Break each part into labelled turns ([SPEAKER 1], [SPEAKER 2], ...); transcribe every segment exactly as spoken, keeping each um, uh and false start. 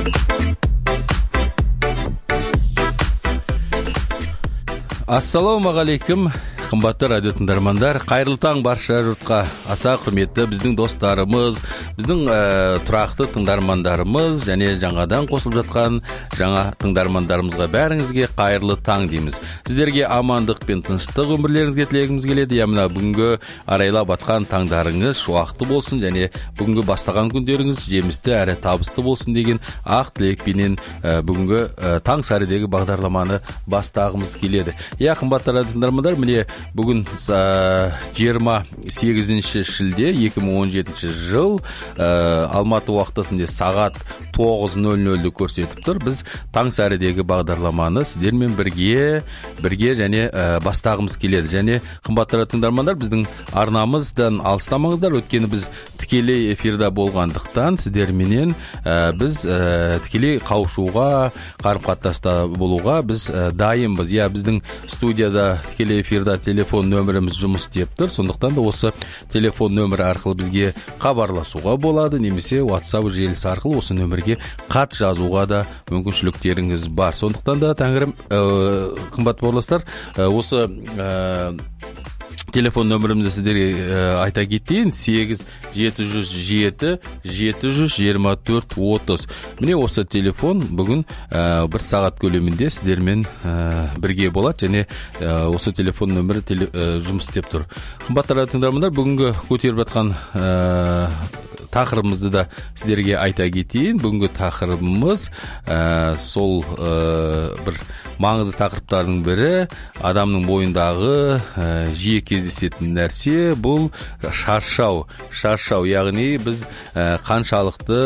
[SPEAKER 1] Ассалаумағалейкум, қымбатты радио тыңдармандар. Қайырлы таң барша жұртқа. Аса құрметті біздің достарымыз, біздің ә, тұрақты тыңдармандарымыз және жаңадан қосылып жатқан жаңа тыңдармандарымызға бәріңізге қайырлы таң дейміз. Сіздерге амандық пен тыныштық өмірлеріңізге тілегіміз келеді. Яғни бүгінгі арайлап атқан таңдарыңыз шуақты болсын және бүгінгі бастаған күндеріңіз жемісті әрі табысты болсын деген ақ тілекпенен ә, бүгінгі ә, таң сәрідегі бағдарламаны бастағымыз келеді. Я қымбатты радио тыңдармандар, міне бүгін жиырма сегізінші шілде екі мың он жетінші жыл ә, Алматы уақытысында сағат тоғыз нөл нөлді көрсетіп тұр. Біз таң сәрідегі бағдарламаны сіздермен бірге бірге және ә, бастағымыз келеді. Және қымбатты радио тыңдармандар, біздің арнамыздан алыстамаңыздар, өйткені біз тікелей эфирда болғандықтан сіздерменен ә, біз ә, тікелей қауышуға, қарым-қатынаста болуға біз ә, дайынбыз. Я біздің студияда тікелей эфирда телефон нөміріміз жұмыс істеп тұр. Сондықтан да осы телефон нөмірі арқылы бізге хабарласуға болады, немесе WhatsApp желісі арқылы осы нөмірге хат жазуға да мүмкіншіліктеріңіз бар. Сондықтан да тәңірім ә, қымбат бауырластар, ә, осы ә, телефон нөмірімізді сіздерге ә, айта кетейін: сегіз жеті жүз жеті жеті жүз жиырма төрт отыз. Міне осы телефон бүгін ә, бір сағат көлемінде сіздермен ә, бірге болады және ә, осы телефон нөмірі теле, ә, жұмыс істеп тұр. Қымбатты радио тыңдармандар, бүгінгі көтеріп жатқан ә, тақырыбымызды да сіздерге айта кетейін. Бүгінгі тақырыбымыз ә, сол ә, бір маңызды тақырыптардың бірі, адамның бойындағы ә, жиі кездесетін нәрсе, бұл шаршау. Шаршау, яғни біз ә, қаншалықты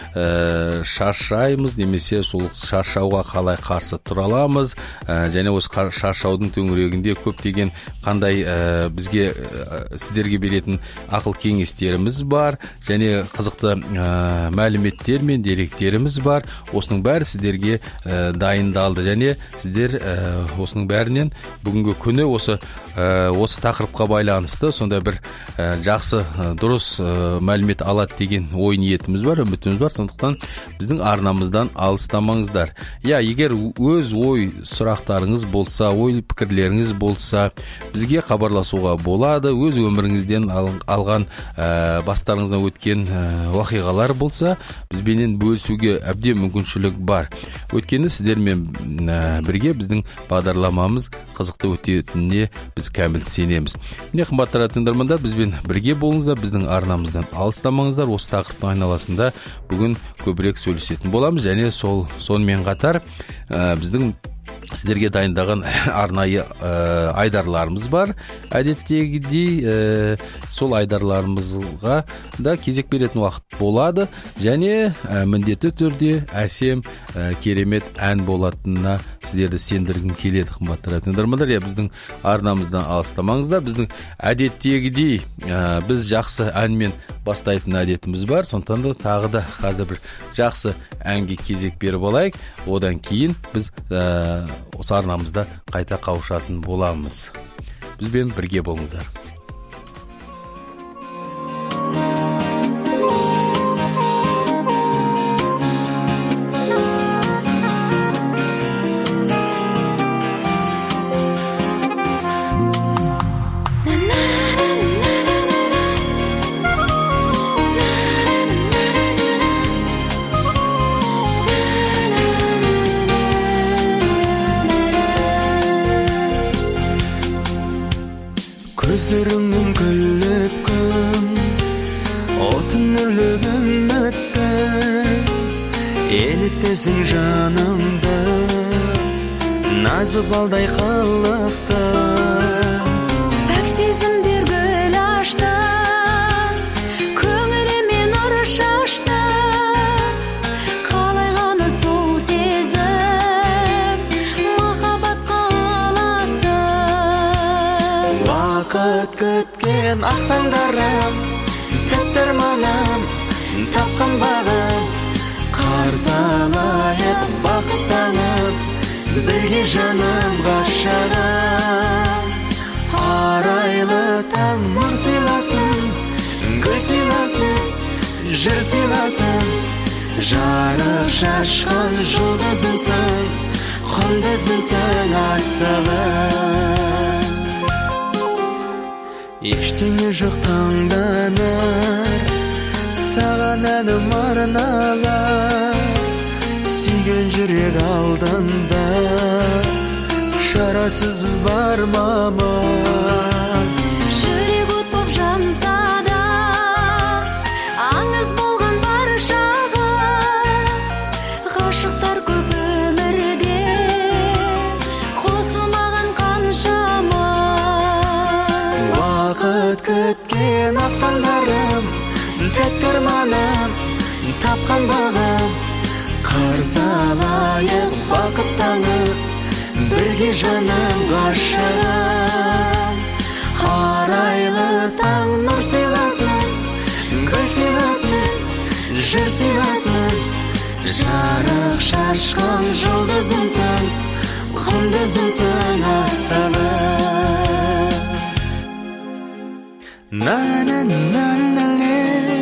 [SPEAKER 1] ә, шаршаймыз, немесе сол шаршауға қалай қарсы тұра аламыз, ә, және осы шаршаудың төңірегінде көптеген қандай ә, бізге ә, сіздерге беретін ақыл кеңестеріміз бар, және қызықты ә, мәліметтер мен деректеріміз бар. Осының бәрі сіздерге ә, дайындалды, және сіздер ә, осының бәрінен бүгінгі күні осы ә, осы тақырыпқа байланысты сондай бір ә, жақсы ә, дұрыс ә, мәлімет алады деген ой ниетіміз бар, үмітіміз бар. Сондықтан біздің арнамыздан алыстамаңыздар. Я, егер өз ой сұрақтарыңыз болса, ой пікірлеріңіз болса, бізге хабарласуға болады. Өз өміріңізден алған ә, бастарыңыздан өткен ә, уақиғалар болса, бізбенен бөлісуге әбден мүмкіншілік бар. Өткені сіздермен ә, бірге біздің бағдарламамыз қызықты өтетініне біз кәміл сенеміз. Міне қымбатты радио тыңдармандар, бізбен бірге болыңыздар, біздің арнамыздан алыстамаңыздар. Осы тақырыптың айналасында бүгін көбірек сөйлесетін боламыз, және сол сонымен қатар ә, біздің сіздерге дайындаған арнайы ә, айдарларымыз бар. Әдеттегідей ә, сол айдарларымызға да кезек беретін уақыт болады, және ә, міндетті түрде әсем ә, керемет ән болатынына сіздерді сендіргім келеді. Қымбатты радио тыңдармандар, я біздің арнамыздан алыстамаңыздар. Біздің әдеттегідей ә, біз жақсы әнмен бастайтын әдетіміз бар. Сондықтан да тағы да қазір бір жақсы әнге кезек беріп алайық. Одан кейін біз ә, осы арнамызда қайта қауышатын боламыз. Бізбен бірге болыңыздар.
[SPEAKER 2] Көздеріңнің күліп күн, отын үрлеп үмітті, елітесің жанымды, назы балдай қылықты.
[SPEAKER 3] Пәк сезімдер гүл ашты, көңіліме нұр шашты, қалай ғана сол сезім махаббатқа ұласты.
[SPEAKER 2] Уақыт күткен ақ таңдарым, тәтті арманым, тапқан бағым, қарсы алайық бақыттанып, бірге жаным ғашығым. Арайлы таң нұр сыйласын, гүл сыйласын, жыр сыйласын, жарық шашқан жұлдызымсың, құндызымсың асылым. Ештеңе жоқ таңданар, саған әнім арналар. Сүйген жүрек алдында, шарасыз біз бар маман.
[SPEAKER 3] Жүрек от боп жанса да, аңыз болған баршаға. Ғашықтар көп өмірде, қосылмаған қаншама.
[SPEAKER 2] Уақыт күткен ақ таңдарым, тәтті арманым, тапқан бағым. Қарсы алайық бақыт таңын, бірге жаным ғашығым. Арайлы таң нұр сыйласын, гүл сыйласын, жыр сыйласын. Жарық шашқан жұлдызымсың, құндызымсың асылым. На-на-на-на-на-ле,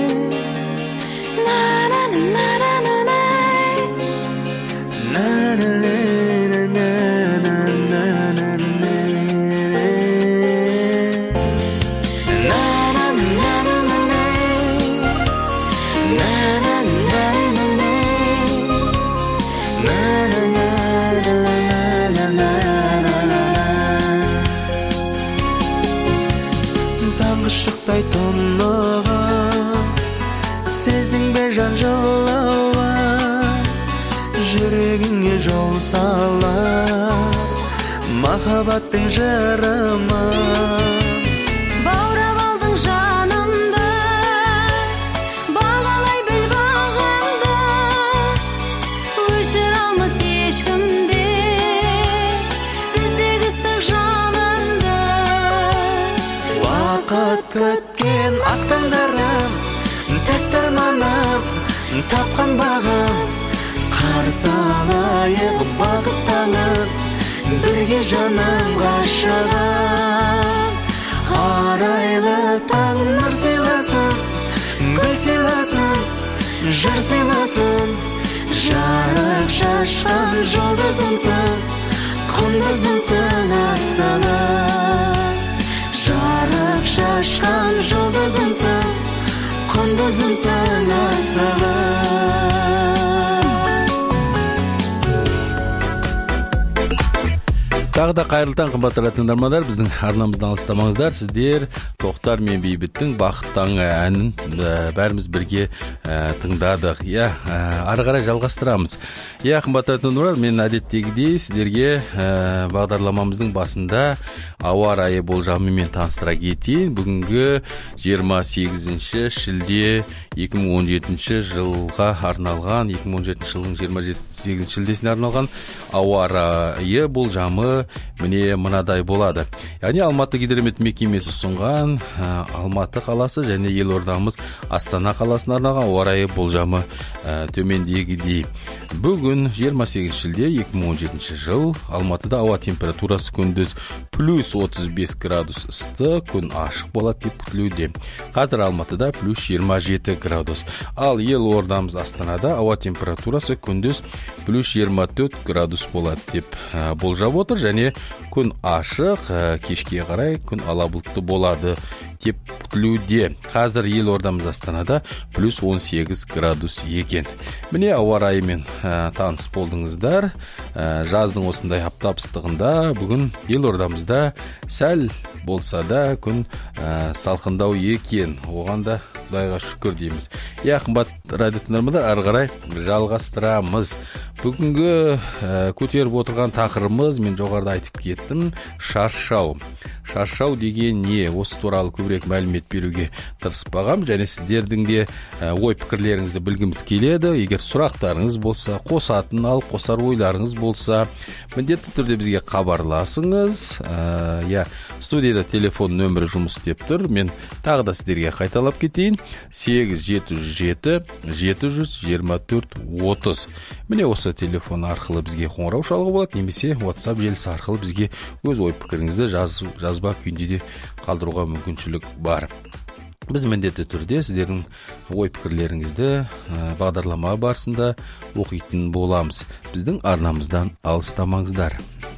[SPEAKER 2] шықтай тұнығым, сездің бе жан жылауын, жүрегіңе жол салар махаббаттың жырымын.
[SPEAKER 3] Баурап алдың жанымды, бағалай біл бағымды. Өшір алмас ешкімде біздегі ыстық жалынды.
[SPEAKER 2] Уақыт күткен ақ таңдарым, тәтті арманым, тапқан бағым. Қарсы алайық бақыт таңын, бірге жаным ғашығым. Арайлы таң нұр сыйласын, гүл сыйласын, жыр сыйласын. Жарық шашқан жұлдызымсың, құндызымсың асылым. Жарық шашқан жұлдызымсың, құндызымсың асылым.
[SPEAKER 1] Тағы да қайырлы таң, қымбатты тыңдармандар, біздің арнамыздан алыстамаңыздар. Сіздер Тоқтар мен Бейбіттің бақыт таңы әнін бәріміз бірге тыңдадық. Иә, ары қарай жалғастырамыз. Иә, қымбатты тыңдармандар, мен әдеттегідей сіздерге бағдарламамыздың басында ауа райы болжамымен таныстыра кетейін. Бүгінгі жиырма сегізінші шілде екі мың он жетінші жылға арналған, екі мың он жетінші жылдың жиырма сегізінші шілдесіне арналған ауа райы болжамы міне мынадай болады. Яғни Алматы гидромет мекемесі ұсынған Алматы қаласы және елордамыз Астана қаласына арналған ауа райы болжамы төмендегідей. Бүгін жиырма сегізінші шілде екі мың он жетінші жыл Алматыда ауа температурасы күндіз плюс отыз бес градус ыстық, күн ашық болады деп күтілуде. Қазір Алматыда плюс жиырма жеті градус. Ал елордамыз Астанада ауа температурасы күндіз плюс жиырма төрт градус болады деп болжап отыр, және күн ашық, кешке қарай күн ала бұлтты болады деп күтілуде. Қазір елордамыз Астанада плюс он сегіз градус екен. Міне ауа райымен таныс болдыңыздар. Жаздың осындай аптап ыстығында бүгін елордамызда сәл болса да күн салқындау екен. Оған да Құдайға шүкір дейміз. Иә, қымбат радио тыңдармандар, ары қарай жалғастырамыз. Бүгінгі көтеріп отырған тақырыбымыз, мен жоғарыда айтып кеттім, шаршау. Шаршау деген не? Осы туралы көбірек мәлімет беруге тырыспағам, және сіздердің де ой пікірлеріңізді білгіміз келеді. Егер сұрақтарыңыз болса, қосатын ал қосар ойларыңыз болса, міндетті түрде бізге хабарласыңыз. Иә, студияда телефон нөмірі жұмыс істеп тұр. Мен тағы да сіздерге қайталап кетейін. сегіз жеті жүз жеті жеті жүз жиырма төрт отыз. Міне осы телефон арқылы бізге қоңырау шалуға болады, немесе WhatsApp желісі арқылы бізге өз ой пікіріңізді жаз, жазба күйінде де қалдыруға мүмкіншілік бар. біз міндетті түрде сіздердің ой пікірлеріңізді бағдарлама барысында оқитын боламыз. Біздің арнамыздан алыстамаңыздар.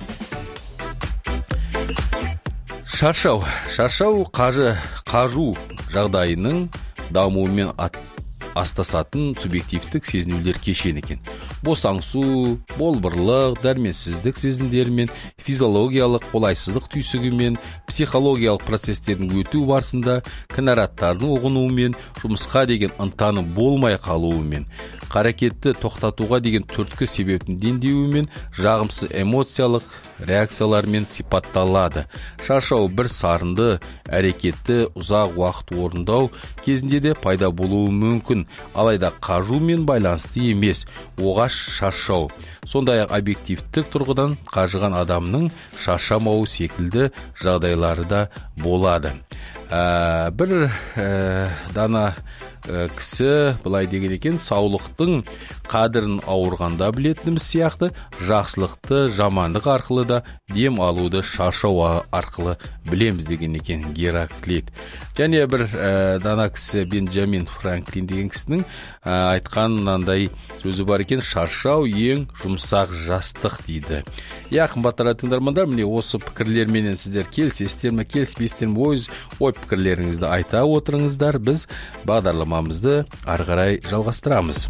[SPEAKER 1] Шаршау. Шаршау қажы, қажу жағдайының дамуымен астасатын субъективтік сезінулер кешені екен. Босаңсу, болбырлық, дәрменсіздік сезімдерімен, физиологиялық қолайсыздық түйсігімен, психологиялық процестердің өту барысында кінәраттардың ұғынуымен, жұмысқа деген ынтаны болмай қалуымен, қарекетті тоқтатуға деген түрткі себептің дендеуімен, жағымсыз эмоциялық реакциялармен сипатталады. Шаршау бір сарынды әрекетті ұзақ уақыт орындау кезінде де пайда болуы мүмкін, алайда қажумен байланысты емес. Оғаш шаршау. Сондай-ақ объективтік тұрғыдан қажыған адамның шаршамауы секілді жағдайлары да болады. Ә, бір ә, дана ә, кісі былай деген екен, саулықтың қадірін ауырғанда білетініміз сияқты, жақсылықты жамандық арқылы да дем алуды шаршау арқылы білеміз деген екен Гераклит. Және бір ә, дана кісі Бенджамин Франклин деген кісінің ә, айтқан мынандай сөзі бар екен: шаршау ең жұмсақ жастық дейді. Я, қымбатты тыңдармандар, міне осы пікірлерменен сіздер келісесіздер ме, келіспейсіздер ме, өз ой пікірлеріңізді айта отырыңыздар. Біз бағдарламамызды ары қарай жалғастырамыз.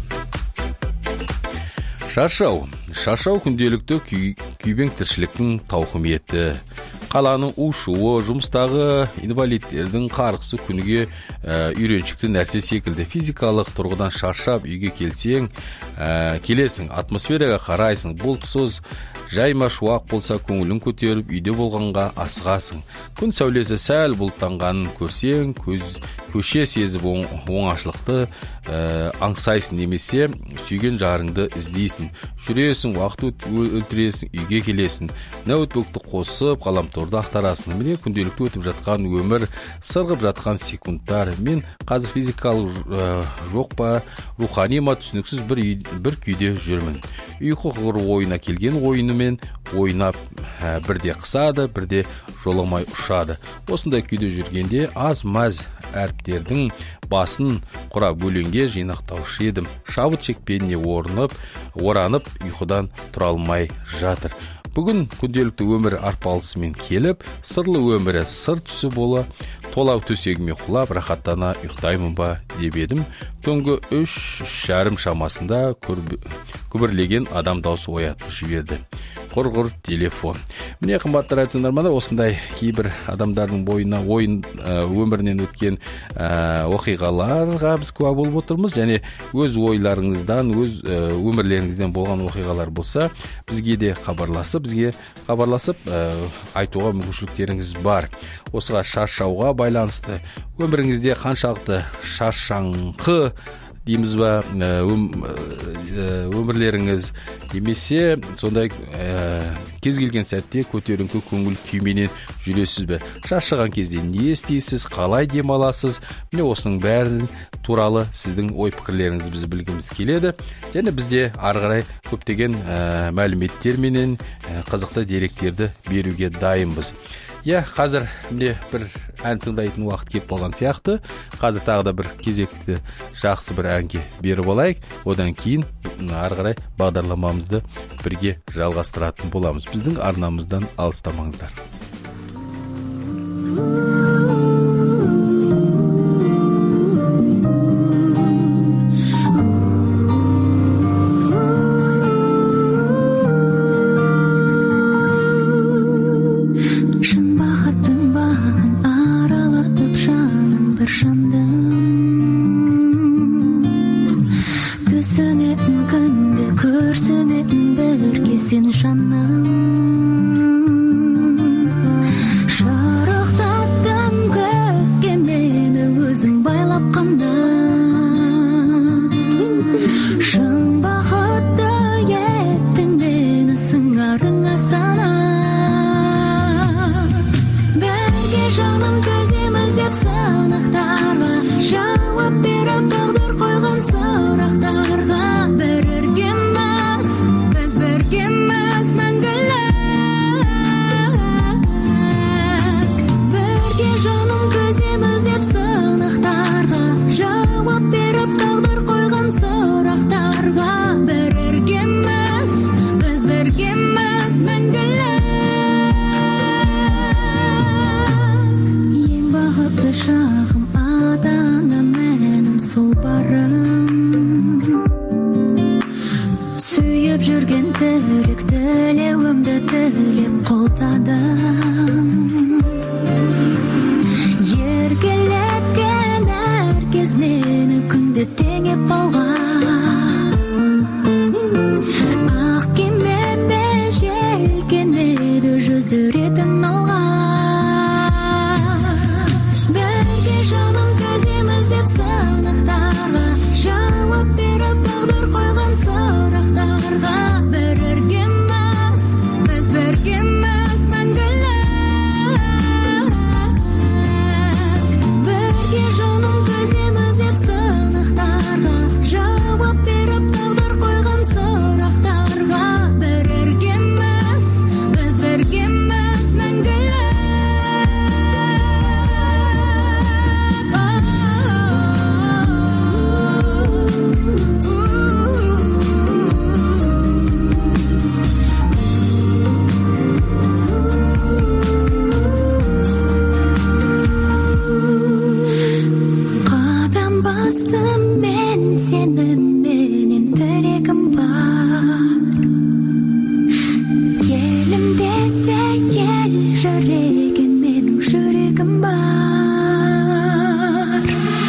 [SPEAKER 1] Шаршау. Шаршау күнделікті күй, күйбең тіршіліктің тауқыметі. Қаланың ушуы, жұмыстағы инвалидтердің қарғысы күніге ә, үйреншікті нәрсе секілді. Физикалық тұрғыдан шаршап үйге келсең, ә, келесің, атмосфераға қарайсың, бұлтсыз, жайма шуақ болса көңілін көтеріп, үйде болғанға асығасың. Күн сәулесі сәл бұлттанғанын көрсең, көз, көше сезіп оң, оңашылықты ә, аңсайсың, немесе сүйген жарыңды іздейсің. Жүресің, уақыт өлтіресің, үйге келесің. Ноутбукты қосып, ғаламторды ақтарасың. Міне күнделікті өтіп жатқан өмір, сырғып жатқан секундтар. Мен қазір физикалық ә, жоқ па, рухани ма түсініксіз бір, бір күйде жүрмін. Ұйқы ғыр ойына келген ойынымен ойнап, ә, бірде қысады, бірде жоламай ұшады. Осындай күйде жүргенде аз-маз әріптердің басын құрап өлеңге жинақтаушы едім. Шабыт шекпеніне орынып, оранып, ұйқыдан тұра алмай жатыр. Бүгін күнделікті өмір арпалысымен келіп, сырлы өмірі сыр түсі бола, тола төсегіме құлап, рахаттана ұйықтаймын ба деп едім. Түнгі үш шәрім шамасында күбірлеген адам даусы оятып жіберді. Құрғыр телефон. Міне, қымбатты тыңдармандар, осындай кейбір адамдардың бойына ойын ә, өмірінен өткен ә, оқиғаларға біз куә болып отырмыз, және өз ойларыңыздан, өз ә, өмірлеріңізден болған оқиғалар болса, бізге де хабарласып, бізге хабарласып ә, айтуға мүмкіншіліктеріңіз бар. Осыға шаршауға байланысты өміріңізде қаншалықты шаршаңқы дейміз ба, өмірлеріңіз, немесе сондай ә, кез келген сәтте көтеріңкі көңіл күйменен жүресіз бе? Шаршаған кезде не істейсіз, қалай демаласыз? Міне осының бәрін туралы сіздің ой пікірлеріңізді біз білгіміз келеді. Және бізде ары қарай көптеген ә, мәліметтер менен ә, қызықты деректерді беруге дайынбыз. Я, қазір міне бір ән тыңдайтын уақыт кеп болған сияқты. Қазір тағы да бір кезекті жақсы бір әнге беріп алайық. Одан кейін ары қарай бағдарламамызды бірге жалғастыратын боламыз. Біздің арнамыздан алыстамаңыздар.
[SPEAKER 3] Сұрақтарға бір іргеміз, біз біргеміз мәңгілік. тілеп жүрген тілек тілеуімді тілеп қолдадым. Еркелеткен әр кез мені күнде теңеп алған. Ақ кемемен желкенеді жүздіретін алған. Бірге жаным көземіз деп сынақтарға жауап беріп тағдыр қойған сұрақтарға. Біргеміз, біз біргеміз мәңгілік. Бірге жаным көземіз деп сынақтарға жауап беріп тағдыр қойған сұрақтарға. Біргеміз, біз біргеміз мәңгілік. Қадам бастым мен сеніменен тілегім бар. Елім десе ел жүрегін менің жүрегім бар.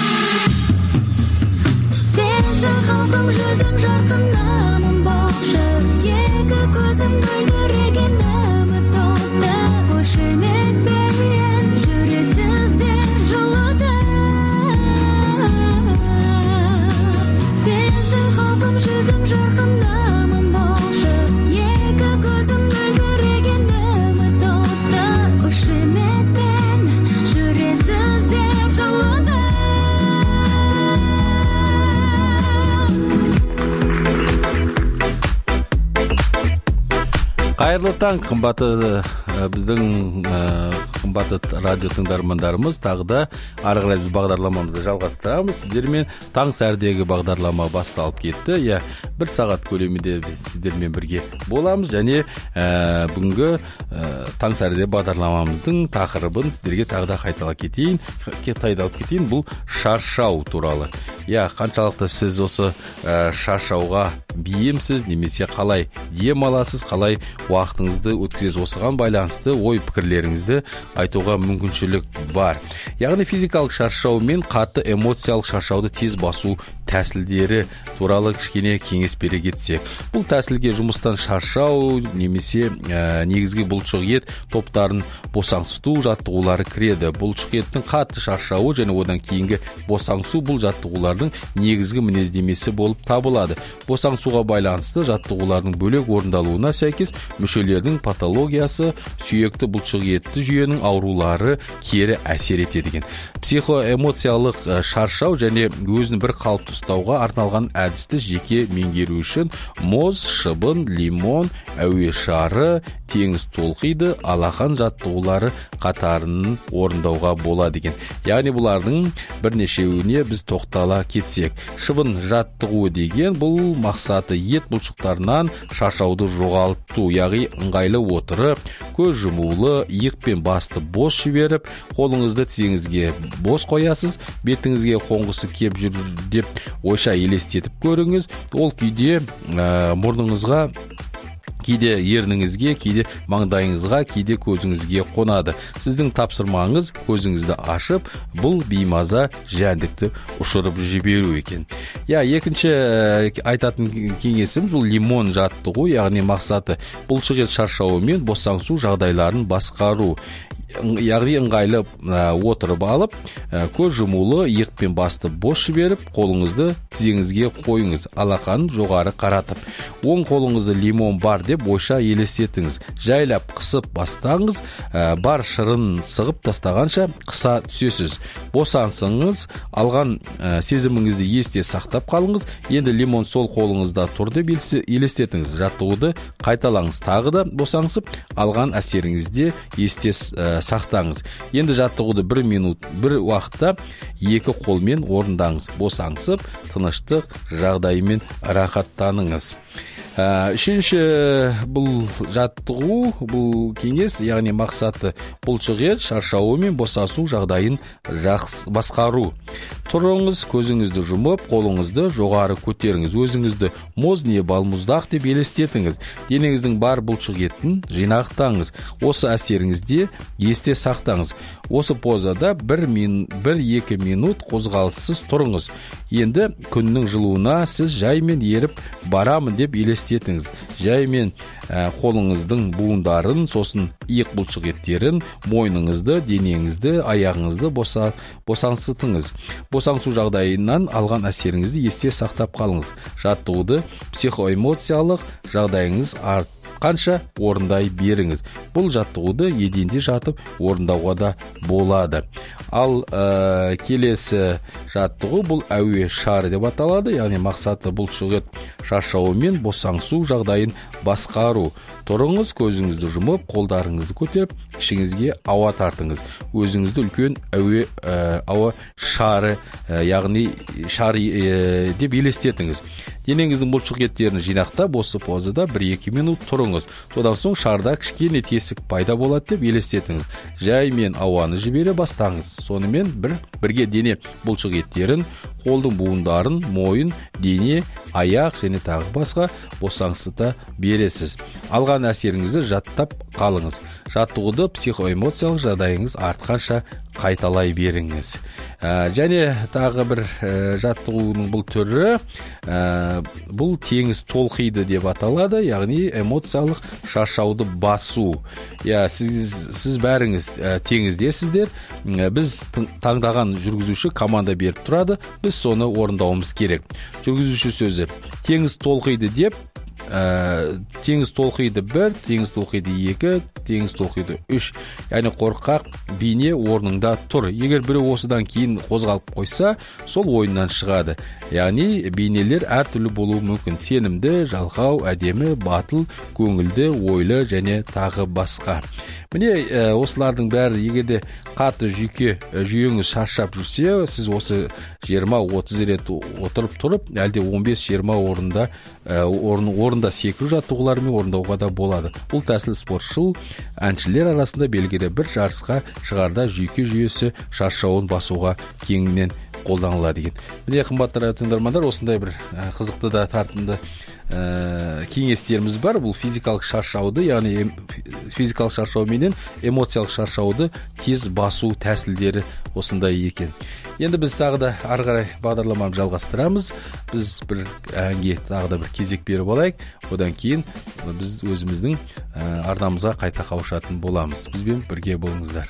[SPEAKER 3] Сенсіз қалдым жүзім жарқын намын болшы. Екі көзім мөлдіреген үміт оты. Қошеметпен жүресіздер жылытып. Сенсіз қалдым жүзім жарқын намын болшы. Екі көзім мөлдіреген үміт оты. Қошеметпен жүресіздер жылытып.
[SPEAKER 1] Қайырлы таң, қымбатты ә, біздің ә, қымбатты радио тыңдармандарымыз. Тағы да ары қарай біз бағдарламамызды жалғастырамыз. Сіздермен таң сәрдегі бағдарлама басталып кетті. Я бір сағат көлемінде біз сіздермен бірге боламыз және ә, бүгінгі ә, таң сәрде бағдарламамыздың тақырыбын сіздерге тағы да қайталап кетейін. Қайталап кетейін, бұл шаршау туралы. Я қаншалықты сіз осы ә, шаршауға бейімсіз, немесе қалай дем аласыз, қалай уақытыңызды өткізесіз, осыған байланысты ой пікірлеріңізді айтуға мүмкіншілік бар. Яғни физикалық шаршау мен қатты эмоциялық шаршауды тез басу тәсілдері туралы кішкене кеңес бере кетсек. Бұл тәсілге жұмыстан шаршау немесе ә, негізгі бұлшық ет топтарын босаңсыту жаттығулары кіреді. Бұлшық еттің қатты шаршауы және одан кейінгі босаңсу бұл жаттығулардың негізгі мінездемесі болып табылады. Босаңсуға байланысты жаттығулардың бөлек орындалуына сәйкес мүшелердің патологиясы, сүйекті бұлшық етті жүйенің аурулары кері әсер етеді. Психоэмоциялық шаршау және өзін бір қалыпты ұстауға арналған әдісті жеке меңгеру үшін моз, шыбын, лимон, әуе шары, теңіз толқиды, алақан жаттығулары қатарын орындауға болады екен. Яғни бұлардың бірнешеуіне біз тоқтала кетсек. Шыбын жаттығуы деген бұл мақсаты ет бұлшықтарынан шаршауды жоғалту, яғни ыңғайлы отырып, көз жұмулы, иық пен басты бос жіберіп, қолыңызды тізеңізге бос қоясыз, бетіңізге қонғысы кеп жүр деп ойша елестетіп көріңіз. Ол күйде ә, мұрныңызға, кейде ерніңізге, кейде маңдайыңызға, кейде көзіңізге қонады. Сіздің тапсырмаңыз көзіңізді ашып, бұл беймаза жәндікті ұшырып жіберу екен. Я, екінші айтатын кеңесім бұл лимон жаттығу, яғни мақсаты бұлшық ет шаршауы мен босаңсу жағдайларын басқару. Яғни ыңғайлы отырып алып, көз жұмулы, иық пен басты бос жіберіп, қолыңызды тізеңізге қойыңыз, алақанын жоғары қаратып. Оң қолыңызды лимон бар деп ойша елестетіңіз. Жайлап қысып бастаңыз, бар шырын сығып тастағанша қыса түсесіз. Босансыңыз, алған сезіміңізді есте сақтап қалыңыз. Енді лимон сол қолыңызда тұрды елестетіңіз. Жаттығуды қайталаңыз. Тағы да босаңсып, алған әсеріңізде есте сақтаңыз. Енді жаттығуды бір минут, бір уақытта екі қолмен орындаңыз. Босаңсып, тыныштық жағдайымен рахаттаныңыз. Үшінші бұл жаттығу, бұл кеңес, яғни мақсаты бұлшық ет шаршауы мен босасу жағдайын басқару. Тұрыңыз, көзіңізді жұмып, қолыңызды жоғары көтеріңіз. Өзіңізді мұз не балмұздақ деп елестетіңіз. Денеңіздің бар бұлшық етін жинақтаңыз. Осы әсеріңізде есте сақтаңыз. Осы позада бір-екі минут қозғалыссыз тұрыңыз. Енді күннің жылуына сіз жаймен еріп барамын деп елестетіңіз. Жаймен қолыңыздың буындарын, сосын иық бұлшық еттерін, мойныңызды, денеңізді, аяғыңызды босаңсытыңыз. Босаңсу жағдайынан алған әсеріңізді есте сақтап қалыңыз. Жаттығуды психоэмоциялық жағдайыңыз артқанша орындай беріңіз. Бұл жаттығуды еденде жатып орындауға да болады. Ал ә, келесі жаттығу бұл әуе шары деп аталады. Яғни мақсаты бұлшық ет шаршауы мен босаңсу жағдайын басқару. Тұрыңыз, көзіңізді жұмып, қолдарыңызды көтеріп, ішіңізге ауа тартыңыз. Өзіңізді үлкен әуе ә, ауа шары, ә, яғни шары ә, деп елестетіңіз. Денеңіздің бұлшық еттерін жинақтап, осы позада бір-екі минут тұрыңыз. Содан соң шарда кішкене тесік пайда болады деп елестетіңіз. Жаймен ауаны жібере бастаңыз. Сонымен бір бірге дене бұлшық еттерін, қолдың буындарын, мойын, дене, аяқ және тағы басқа босаңсыта бересіз. Алған әсеріңізді жаттап қалыңыз. Жаттығуды психоэмоциялық жағдайыңыз артқанша қайталай беріңіз. Ә, және тағы бір ә, жаттығуының бұл түрі, ә, бұл теңіз толқиды деп аталады, яғни эмоциялық шаршауды басу. Я, сіз, сіз бәріңіз ә, теңіздесіздер, ә, біз таңдаған жүргізуші команда беріп тұрады, біз соны орындауымыз керек. Жүргізуші сөзі, теңіз толқиды деп, Ә, теңіз толқиды бір, теңіз толқиды екі, теңіз толқиды үш. Яғни қорқақ бейне орнында тұр. Егер біреу осыдан кейін қозғалып қойса, сол ойыннан шығады. Яғни бейнелер әртүрлі болуы мүмкін. Сенімді, жалқау, әдемі, батыл, көңілді, ойлы және тағы басқа. Міне, ә, осылардың бәрі егерде қатты жүйке жүйеңіз шаршап жүрсе, сіз осы жиырма-отыз рет отырып тұрып, әлде он бес-жиырма орында ә, орын, орында секіру жаттығуларымен орындауға да болады. Бұл тәсіл спортшыл әншілер арасында белгілі бір жарысқа шығарда жүйке жүйесі шаршауын басуға кеңінен қолданылады деген. Міне, қымбатты радио тыңдармандар, осындай бір ә, қызықты да тартымды ә, кеңестеріміз бар. Бұл физикалық шаршауды, яғни физикалық шаршау менен эмоциялық шаршауды тез басу тәсілдері осындай екен. Енді біз тағы да ары қарай бағдарламамызды жалғастырамыз. Біз бір әнге тағы да бір кезек беріп алайық. Одан кейін біз өзіміздің ә, арнамызға қайта қауышатын боламыз. Бізбен бірге болыңыздар.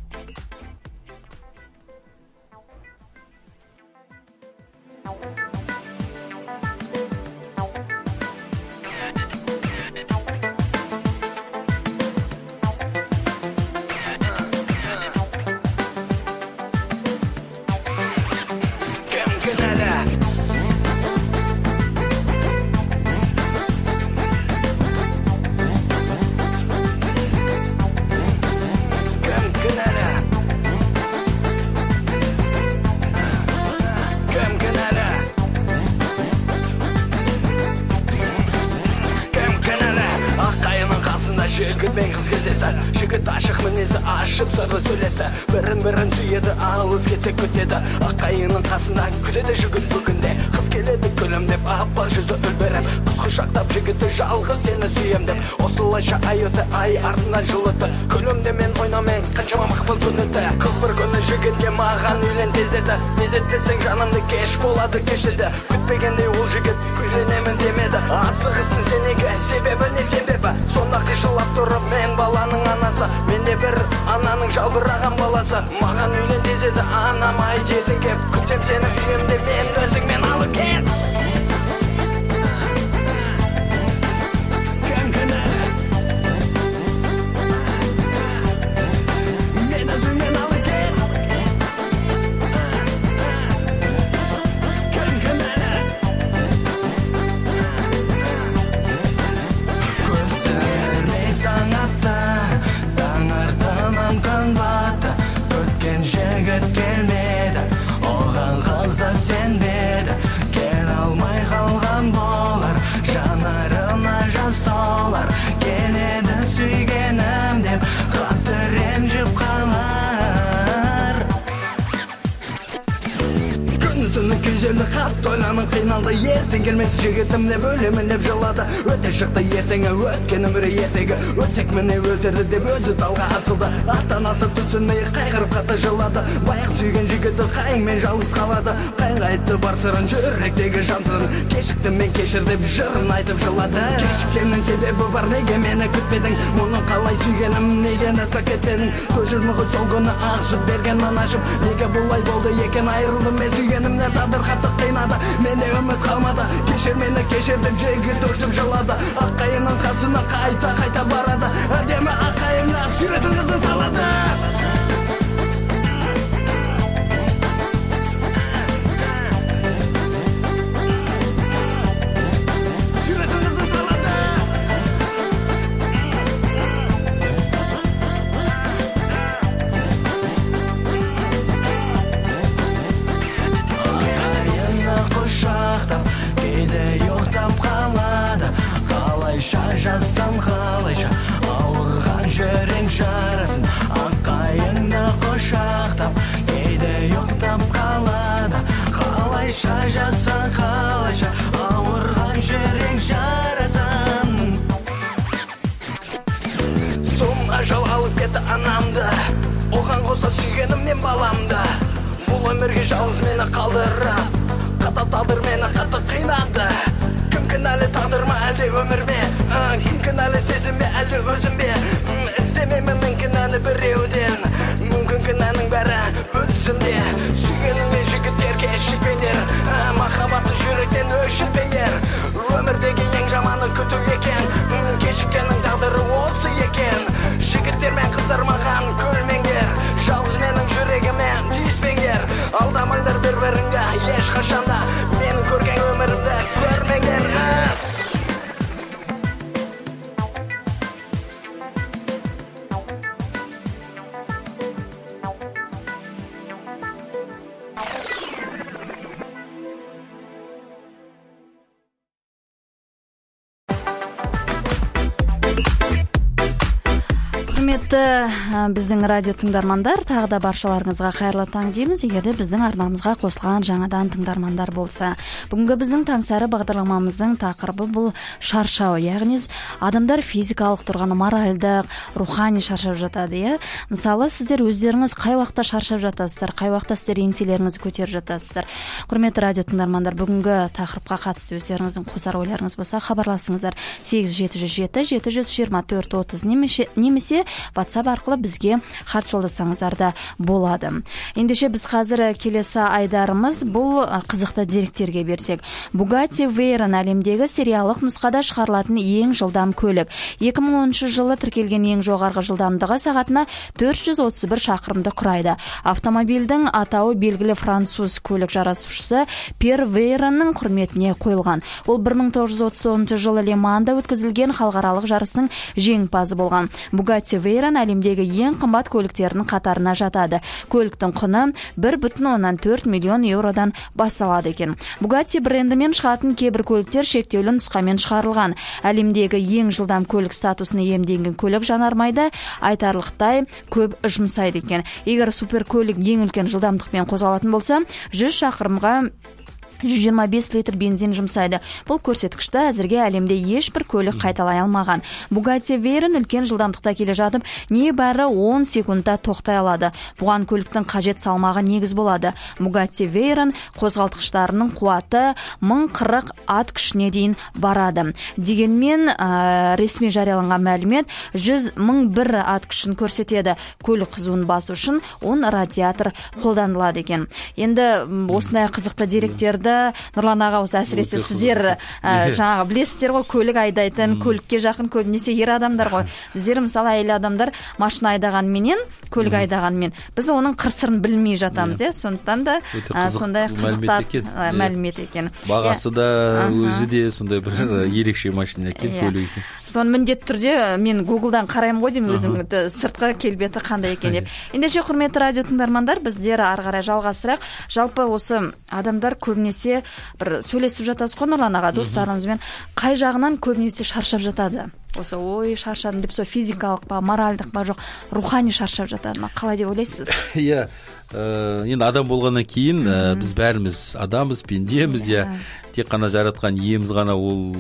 [SPEAKER 2] Жігітпен қыз кездесті, жігіт ашық мінезі ашып сырлы сөйлесті. Бірін-бірін сүйеді, алыс кетсек күтеді. Аққайының қасында күледі жігіт бүгінде. Қыз келеді күлімдеп, аппақ жүзі үлбіріп. Қыз құшақтап жігіті жалғыз сені сүйем деп. Осылайша ай өті, ай артынан жыл өті. Күлімдемен ойнамен қаншама мақпыл күн өті. Қыз бір күні жігітке маған үйлен тездеді. Тездетпесең жанымды кеш болады кешеді. Күтпегенде ол жігіт үйленемін демеді. Асығысын сенеге, себебі не себебі? Сонда қишылап тұрып мен баланың анасы. Мен де бір ананың жалбыраған баласы. Маған үйлен тезеді анам ай тезін кеп. Күтем сені үйімде мен өзіңмен алып кет.
[SPEAKER 4] Жігіт келмеді, оған қалса сенбеді. Кел
[SPEAKER 2] келді қатты ойланып қиналды, ертең келмес жігітім деп өлемін деп жылады. Өте шықты ертеңі өткен өмірі ертегі, өсек міне өлтірді деп өзі талға асылды. Ата-анасы түсінмей қайғырып қатты жылады, баяқ сүйген жігіті қайыңмен жалғыз қалады. Қайынға айтты бар сырын, жүректегі жан сырын, кешіктім мен кешір деп жырын айтып жылады. Кешіккеннің себебі бар, неге мені күтпедің, мұны қалай сүйгенім, неге насақ кетпедің. Көшір мұғы сол күні ақшып берген анашым, неге бұлай болды екен, айырылдым мен сүйгенімнен. Тағдыр қатты қинады, менде үміт қалмады, кешір мені кешір деп жігіт өксіп жылады. Аққайының қасына қайта қайта барады, әдемі аққайыңа суретін қызын салады.
[SPEAKER 4] Жазсам қалайша ауырған жүрек жарасын, аққайыңды құшақтап кейде ұйықтап қалады. Қалайша жазсам қалайша ауырған жүрек жарасын.
[SPEAKER 2] Соң ажал алып кетті анамды, оған қоса сүйгенімнен баламды. Бұл өмірге жалғыз мені қалдырып, қата тағдыр мені қатты қинады. Кім кінәлі тағдыр ма әлде өмір ме? Кім кінәлі сезім бе әлде өзім бе? Іздемеймін мен кінәні біреуден, мүмкін кінәнің бәрі өзімде. Сүйгеніңмен жігіттер кешікпеңдер, махаббатты жүректен өшірпеңдер. Өмірдегі ең жаманы күту екен, кешіккеннің тағдыры осы екен. Жігіттер мен қыздар маған күлмеңдер, жалғыз менің жүрегіме тиіспеңдер. Алдамаңдар бір-біріңді ешқашанда, менің көрген өмірімді көрмеңдер.
[SPEAKER 5] Құрметті біздің радио тыңдармандар, тағы да баршаларыңызға қайырлы таң дейміз. Егерде біздің арнамызға қосылған жаңадан тыңдармандар болса, бүгінгі біздің таңсәрі бағдарламамыздың тақырыбы бұл шаршау, яғни адамдар физикалық тұрғаны моральдық, рухани шаршап жатады, иә. Мысалы, сіздер өздеріңіз қай уақытта шаршап жатасыздар, қай уақытта сіздер еңселеріңізді көтеріп жатасыздар. Құрметті радио тыңдармандар, бүгінгі тақырыпқа қатысты өздеріңіздің қосар ойларыңыз болса, хабарласыңыздар сегіз жеті жүз жеті жеті жүз жиырма төрт отыз немесе WhatsApp арқылы бізге хат жолдасаңыздар да болады. Ендеше біз қазір келесі айдарымыз бұл қызықты деректерге берсек. Bugatti Veyron әлемдегі сериялық нұсқада шығарылатын ең жылдам көлік. екі мың оныншы жылы тіркелген ең жоғарғы жылдамдығы сағатына төрт жүз отыз бір шақырымды құрайды. Автомобильдің атауы белгілі француз көлік жарысушысы Пьер Вейронның құрметіне қойылған. Ол бір мың тоғыз жүз отыз тоғызыншы жылы Ле Манда өткізілген халықаралық жарыстың жеңімпазы болған. Bugatti Veyron әлемдегі ең қымбат көліктерінің қатарына жатады. Көліктің құны бір бүтін оннан төрт миллион еуродан басталады екен. Bugatti брендімен шығатын кейбір көліктер шектеулі нұсқамен шығарылған. Әлемдегі ең жылдам көлік статусына иемденген көлік жанармайды айтарлықтай көп жұмсайды екен. Егер супер көлік ең үлкен жылдамдықпен қозғалатын болса, жүз шақырымға жүз жиырма бес литр бензин жұмсайды. Бұл көрсеткішті әзірге әлемде ешбір көлік қайталай алмаған. Bugatti Veyron үлкен жылдамдықта келе жатып, небәрі он секундта тоқтай алады. Бұған көліктің қажет салмағы негіз болады. Bugatti Veyron қозғалтқыштарының қуаты мың қырық ат күшіне дейін барады. Дегенмен, ә, ресми жарияланған мәлімет жүз мың бір ат күшін көрсетеді. Көлік қызуын басу үшін он радиатор қолданылады екен. Енді осындай қызықты деректерді Нұрлан аға, осы әсіресе сіздер жаңағы білесіздер ғой, көлік айдайтын, көлікке жақын көбінесе ер адамдар ғой. Біздер мысалы әйел адамдар машина айдағанменен, көлік айдағанмен біз оның қыр-сырын білмей жатамыз, иә. Сондықтан да сондай қызықты мәлімет екен.
[SPEAKER 1] Бағасы да өзі де сондай бір ерекше машина екен, көлік екен.
[SPEAKER 5] Соны міндетті түрде мен Гуглдан қараймын ғой деймін, өзінің сыртқы келбеті қандай екен деп. Ендеше құрметті радио тыңдармандар, біздер ары қарай жалғастырақ. Жалпы осы адамдар көбінесе бір сөйлесіп жатасыз ғой Нұрлан аға, достарыңызбен, қай жағынан көбінесе шаршап жатады? осы ой шаршадым деп сол физикалық па моральдық па жоқ рухани шаршап жатады ма қалай деп ойлайсыз?
[SPEAKER 1] Иә, енді адам болғаннан кейін біз бәріміз адамбыз, пендеміз, иә. Тек қана жаратқан иеміз ғана ол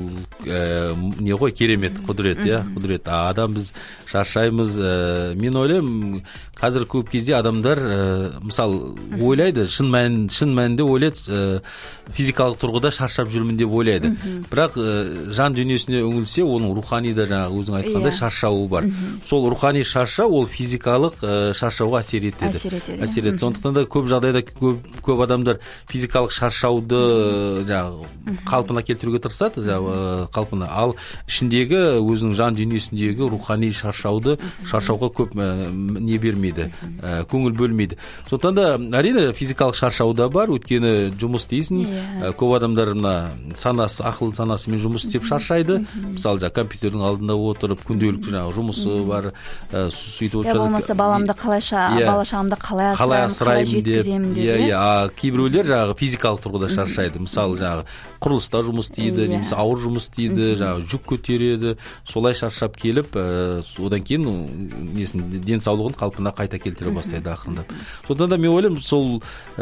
[SPEAKER 1] не ғой, керемет құдірет, иә, құдірет. Адам біз шаршаймыз. Мен ойлаймын, қазір көп кезде адамдар мысалы ойлайды, шын мән шын мәнінде ойлайды, физикалық тұрғыда шаршап жүрмін деп ойлайды. Бірақ жан дүниесіне үңілсе, оның рухани да жаңағы өзің айтқандай шаршауы бар. Сол рухани шаршау ол физикалық шаршауға әсер етеді.
[SPEAKER 5] Әсер етеді.
[SPEAKER 1] Әсер етеді. Сондықтан да көп жағдайда көп, көп адамдар физикалық шаршауды жаңағы қалпына келтіруге тырысады, қалпына. Ал ішіндегі өзінің жан дүниесіндегі рухани шаршауды шаршауға көп не бермейді, көңіл бөлмейді. Сондықтан да әрине физикалық шаршау да бар, өйткені жұмыс дейсің, көп адамдар мына санасы, ақыл санасымен жұмыс істеп шаршайды. Мысалы, жаңағы компьютердің алдында отырып, күнделікті жаңағы жұмысы бар, сөйтіп
[SPEAKER 5] отырады. Я болмаса баламды қалайша, бала шағамды қалай асыраймын, қалай жеткіземін деп.
[SPEAKER 1] Иә, кейбіреулер жаңағы физикалық тұрғыда шаршайды. Мысалы, жаңағы құрылыста жұмыс істейді, немесе ауыр жұмыс істейді, жаңағы жүк көтереді, солай шаршап келіп, одан кейін несін денсаулығын қалпына қайта келтіре бастайды ақырындап. Сондықтан да мен ойлаймын, сол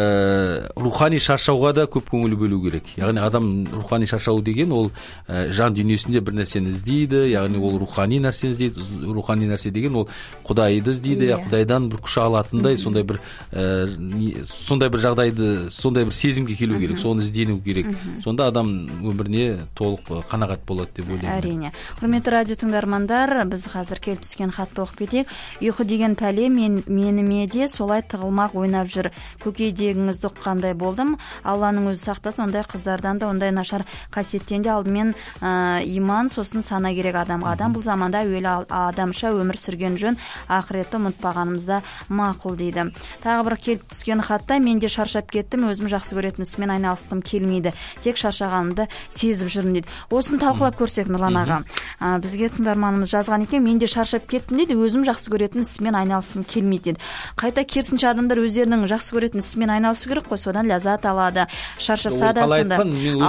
[SPEAKER 1] рухани шаршауға да көп көңіл бөлу керек. Яғни адам рухани шаршау деген ол жан дүниесінде бір нәрсені іздейді, яғни ол рухани нәрсені іздейді. Рухани нәрсе деген ол Құдайды іздейді, Құдайдан бір күш алатындай, сондай бір сондай бір жағдайды, сондай бір сезімге келу керек, соны іздену керек. Сонда адам өміріне толық қанағат болады деп ойлаймын.
[SPEAKER 5] Әрине. Құрметті радио тыңдармандар, біз қазір келіп түскен хатты оқып кетейік. Ұйқы деген пәле мен меніме де солай тығылмақ ойнап жүр. Көкейдегіңізді ұққандай болдым. Алланың өзі сақтасын, ондай қыздардан да, ондай нашар қасиеттен де алдымен ә, иман, сосын сана керек адамға. Адам бұл заманда әуелі адамша өмір сүрген жөн, ақыретті ұмытпағанымызда мақұл дейді. Тағы бір келіп түскен хатта, мен де шаршап кеттім, өзім жақсы көретін ісімен айналысқым келмейді. Тек шаршағанымды сезіп жүрмін дейді. Осыны талқылап көрсек, Нұрлан аға. А, бізге тыңдарманымыз жазған екен, мен де шаршап кеттім дейді, өзім жақсы көретін ісімен айналысқым келмейді дейді. Қайта керісінше адамдар өздерінің жақсы көретін ісімен айналысу керек қой, содан ләззат алады. Шаршаса да сонда.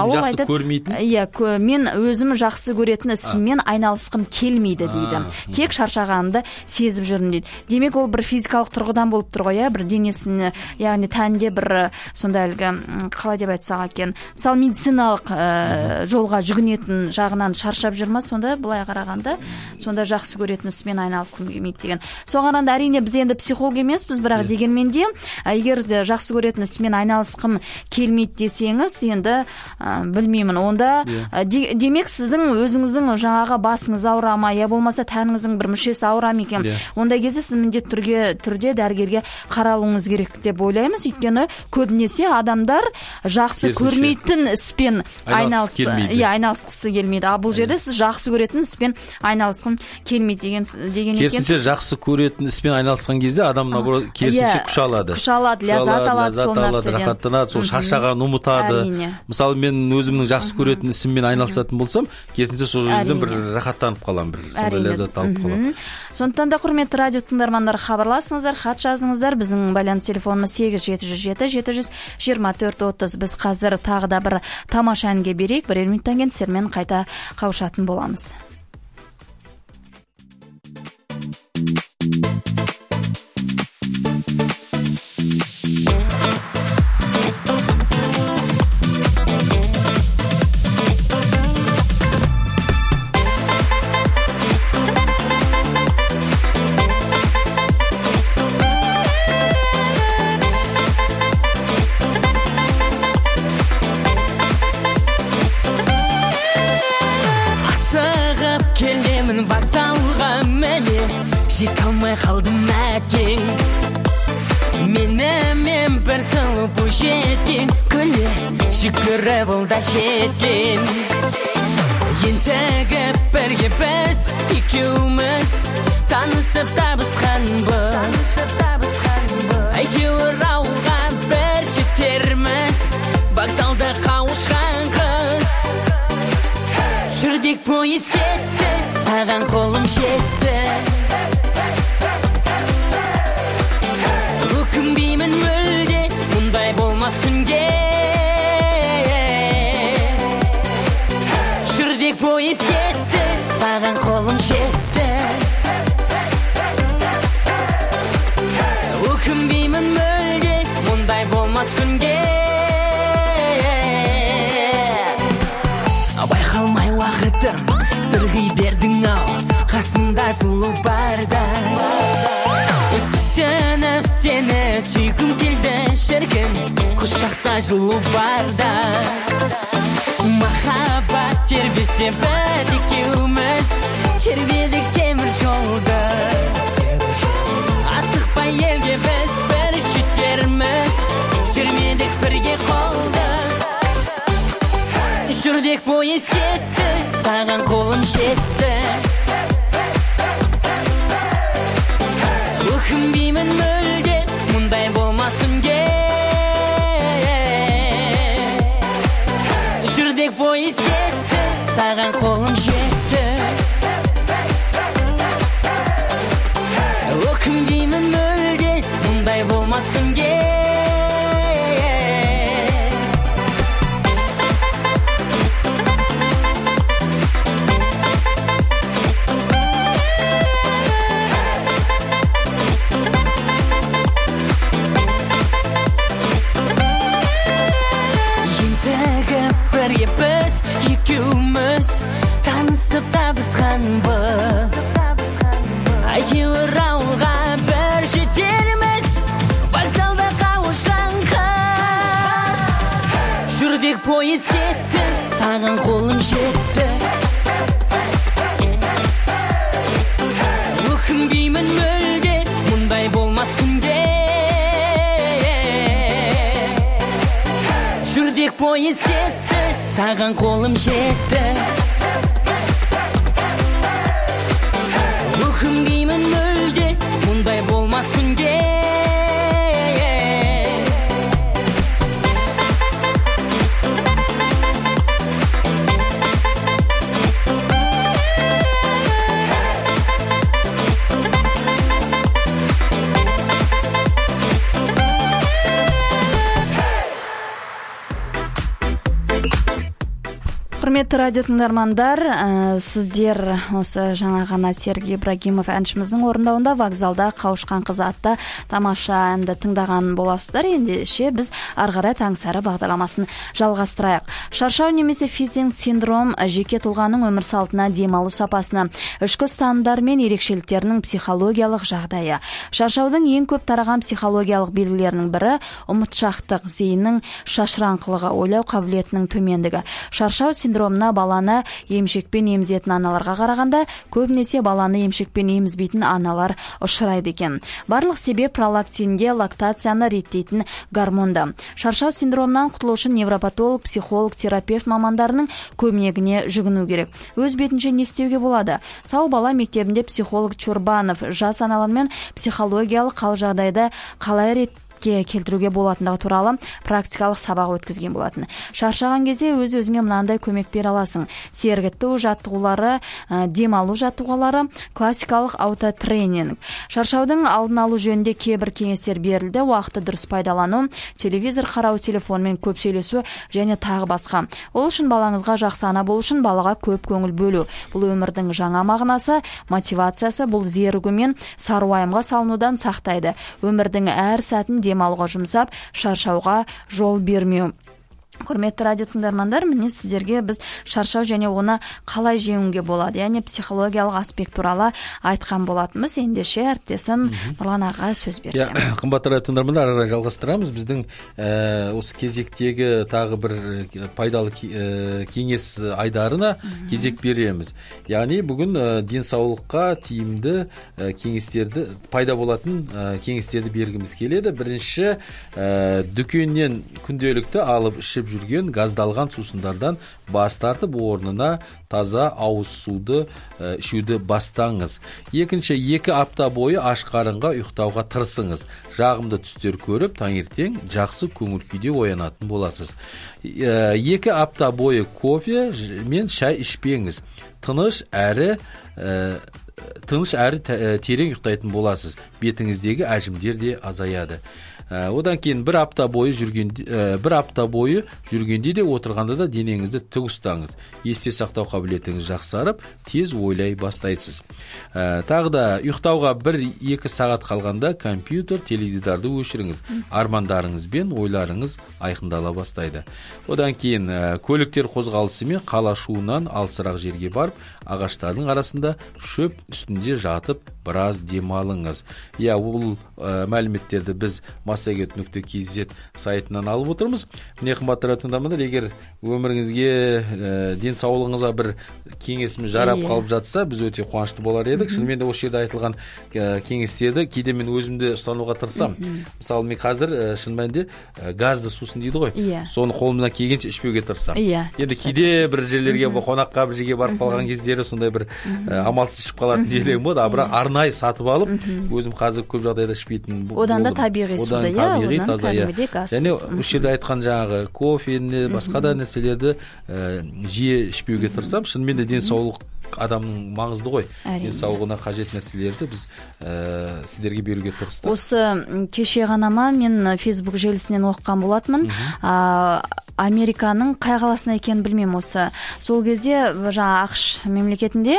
[SPEAKER 5] Иә, мен өзім жақсы көретін ісімен айналысқым келмейді дейді. Тек шаршағанымды сезіп жүрмін дейді. Демек ол бір физикалық тұрғыдан болып тұр ғой, бір денесін, яғни тәнде бір сонда әлгі қалай деп айтсақ екен, мысалы медициналық ә, жолға жүгінетін жағынан шаршап жүрма, сонда былай қарағанда сонда жақсы көретін ісімен айналысқым келмейді деген. Соған анда әрине біз енді психолог емеспіз, бірақ дегенмен де егер де жақсы көретін ісімен айналысқым келмейді десеңіз, енді ә, білмеймін, онда ә, де, демек сіздің өзіңіздің жаңағы басыңыз ауыра ма, я болмаса тәніңіздің бір мүшесі ауыра ма екен. Ондай кезде сіз міндетті түрге түрде дәрігерге қаралуыңыз керек деп ойлаймыз. Өйткені көбінесе адамдар жақсы көрмейтін іспен айналысқысы иә айналысқысы келмейді. А бұл жерде сіз жақсы көретін іспен айналысқың келмейді деген деген екен.
[SPEAKER 1] Керісінше жақсы көретін іспен айналысқан кезде адам наоборот керісінше күш алады.
[SPEAKER 5] Күш алады, ләззат алады, сол нәрседен.
[SPEAKER 1] Рахаттанады, сол шаршағанын ұмытады. Мысалы, мен өзімнің жақсы көретін ісіммен айналысатын болсам, керісінше сол жерден бір рахаттанып қаламын, бір сондай ләззат алып қаламын.
[SPEAKER 5] Сондықтан да құрметті радио тыңдармандар, хабарласыңыздар, хат жазыңыздар. Біздің байланыс телефонымыз сегіз жеті жүз жеті жеті жүз жиырма төрт отыз. Біз қазір тағы да бір тамаша әнге берейік. Бірер минуттан кейін сіздермен қайта қауышатын боламыз.
[SPEAKER 4] Жете алмай қалдым әкең, менімен бір сұлу бойжеткен, күні шүкірі бұл да жеткен. Ендігі бірге біз екеуміз танысып табысқанбыз, әйтеуір ауылға бір жетерміз, вокзалда қауышқан қыз. Жүрдек пойыз кетті, саған қолым жетті, өкінбеймін мүлде, мұндай болмас күнге. Жүрдек пойыз кетті, саған қолым қолым жетті. Өкінбеймін мүлде, мұндай болмас күнге. Байқалмай уақытым, сырғи бердің-ау, қасымда сұлу барда. Сүйсініп сені сүйгім келді шіркін, құшақта жылу барда. Махаббат тербесе біз екеуміз, тербедік темір жолды. Асықпай елге біз бір жетерміз, сермедік бірге қолды. Жүрдек пойыз кетті, саған қолым жетті. Өкінбеймін мүлде, мұндай болмас күнге. Жүрдек пойыз кетті, саған қолым жетті. Өкінбеймін мүлде, мұндай болмас күнге. Бірге біз екеуміз танысып табысқанбыз. Әйтеуір ауылға бір жетерміз, вокзалда қауышқан қыз. Жүрдек пойыз кетті, саған қолым жетті. Өкінбеймін мүлде, мұндай болмас күнге. Жүрдек пойыз кетті, саған қолым жетті. Өкінбеймін мүлде, мұндай болмас күнге.
[SPEAKER 5] Құрметті радио тыңдармандар, сіздер осы жаңа ғана Сергей Ибрагимов әншіміздің орындауында «Вокзалда қауышқан қыз» атты тамаша әнді тыңдаған боласыздар. Ендеше біз ары қарай таңсәрі бағдарламасын жалғастырайық. Шаршау немесе физинг синдром жеке тұлғаның өмір салтына, демалу сапасына, ішкі ұстанымдар мен ерекшеліктерінің психологиялық жағдайы. Шаршаудың ең көп тараған психологиялық белгілерінің бірі ұмытшақтық, зейіннің шашыраңқылығы, ойлау қабілетінің төмендігі. Шаршау синдромына баланы емшекпен емізетін аналарға қарағанда көбінесе баланы емшекпен емізбейтін аналар ұшырайды екен. Барлық себеп пролактинге лактацияны реттейтін гормонды. Шаршау синдромынан құтылу үшін невропатолог, психолог, терапевт мамандарының көмегіне жүгіну керек. Өз бетінше не істеуге болады? Сау бала мектебінде психолог Чурбанов жас аналармен психологиялық қал жағдайда қалай рет келтіруге болатындығы туралы практикалық сабақ өткізген болатын. Шаршаған кезде өз өзіңе мынандай көмек бере аласың. Сергіту жаттығулары, демалу жаттығулары, классикалық аутотренинг. Шаршаудың алдын алу жөнінде кейбір кеңестер берілді. Уақытты дұрыс пайдалану, телевизор қарау, телефонмен көп сөйлесу және тағы басқа. Ол үшін балаңызға жақсы ана болу үшін балаға көп көңіл бөлу. Бұл өмірдің жаңа мағынасы, мотивациясы, бұл зерігу мен саруайымға салынудан сақтайды. Өмірдің әр сәтін демалуға жұмсап, шаршауға жол бермеу. Құрметті радио тыңдармандар, міне сіздерге біз шаршау және оны қалай жеңуге болады, яғни психологиялық аспект туралы айтқан болатынбыз. Ендеше әріптесім Нұрлан аға сөз берсем.
[SPEAKER 1] Қымбатты радио тыңдармандар, ары қарай жалғастырамыз. Біздің осы кезектегі тағы бір пайдалы кеңес айдарына кезек береміз. Яғни бүгін денсаулыққа тиімді кеңестерді, пайда болатын кеңестерді бергіміз келеді. Бірінші, дүкеннен күнделікті алып ішіп жүрген газдалған сусындардан бас тартып, орнына таза ауыз суды ішуді бастаңыз. Екінші, екі апта бойы аш қарынға ұйықтауға тырысыңыз. Жағымды түстер көріп, таңертең жақсы көңіл күйде оянатын боласыз. Екі апта бойы кофе мен шай ішпеңіз. Тыныш әрі тыныш әрі терең ұйықтайтын боласыз. Бетіңіздегі әжімдер де азаяды. Одан кейін бір апта бойы жүргенде, бір апта бойы жүргенде де отырғанда да денеңізді тік ұстаңыз. Есте сақтау қабілетіңіз жақсарып, тез ойлай бастайсыз. Тағы да ұйықтауға бір-екі сағат қалғанда компьютер, теледидарды өшіріңіз. Армандарыңыз бен ойларыңыз айқындала бастайды. Одан кейін көліктер қозғалысы мен қала шуынан алысырақ жерге барып, ағаштардың арасында шөп үстінде жатып біраз демалыңыз. Иә, бұл ә, мәліметтерді біз массагет нүкте кз сайтынан алып отырмыз. Міне қымбатты тыңдармандар, егер өміріңізге, ә, денсаулығыңызға бір кеңесіміз жарап қалып жатса, біз өте қуанышты болар едік. Шынымен де осы жерде айтылған ә, кеңестерді кейде мен өзімді ұстануға тырысам. Мысалы, мен қазір ә, шын мәнінде ә, газды сусын дейді ғой. Соны қолымнан келгенше ішпеуге тырысам. Енді кейде бір жерлерге, қонаққа бір жерге барып қалған кездері сондай бір ә, амалсыз ішіп қалатын жерлерім болды. Бірақ арнайы сатып алып, өзім қазір көп жағдайда ішпейтін болдым.
[SPEAKER 5] Одан да табиғи суды, иә,
[SPEAKER 1] одан кәдімгідей газ. Және осы жерде айтқан жаңағы кофені, басқа да нәрселерді жиі ішпеуге тырысам. Шынымен де денсаулық адамның маңызды ғой. Денсаулығына қажет нәрселерді біз ә, сіздерге беруге тырыстық.
[SPEAKER 5] Осы кеше ғана ма мен Facebook желісінен оқыған болатынмын. Американың қай қаласына екенін білмеймін осы. Сол кезде жаңа ақш мемлекетінде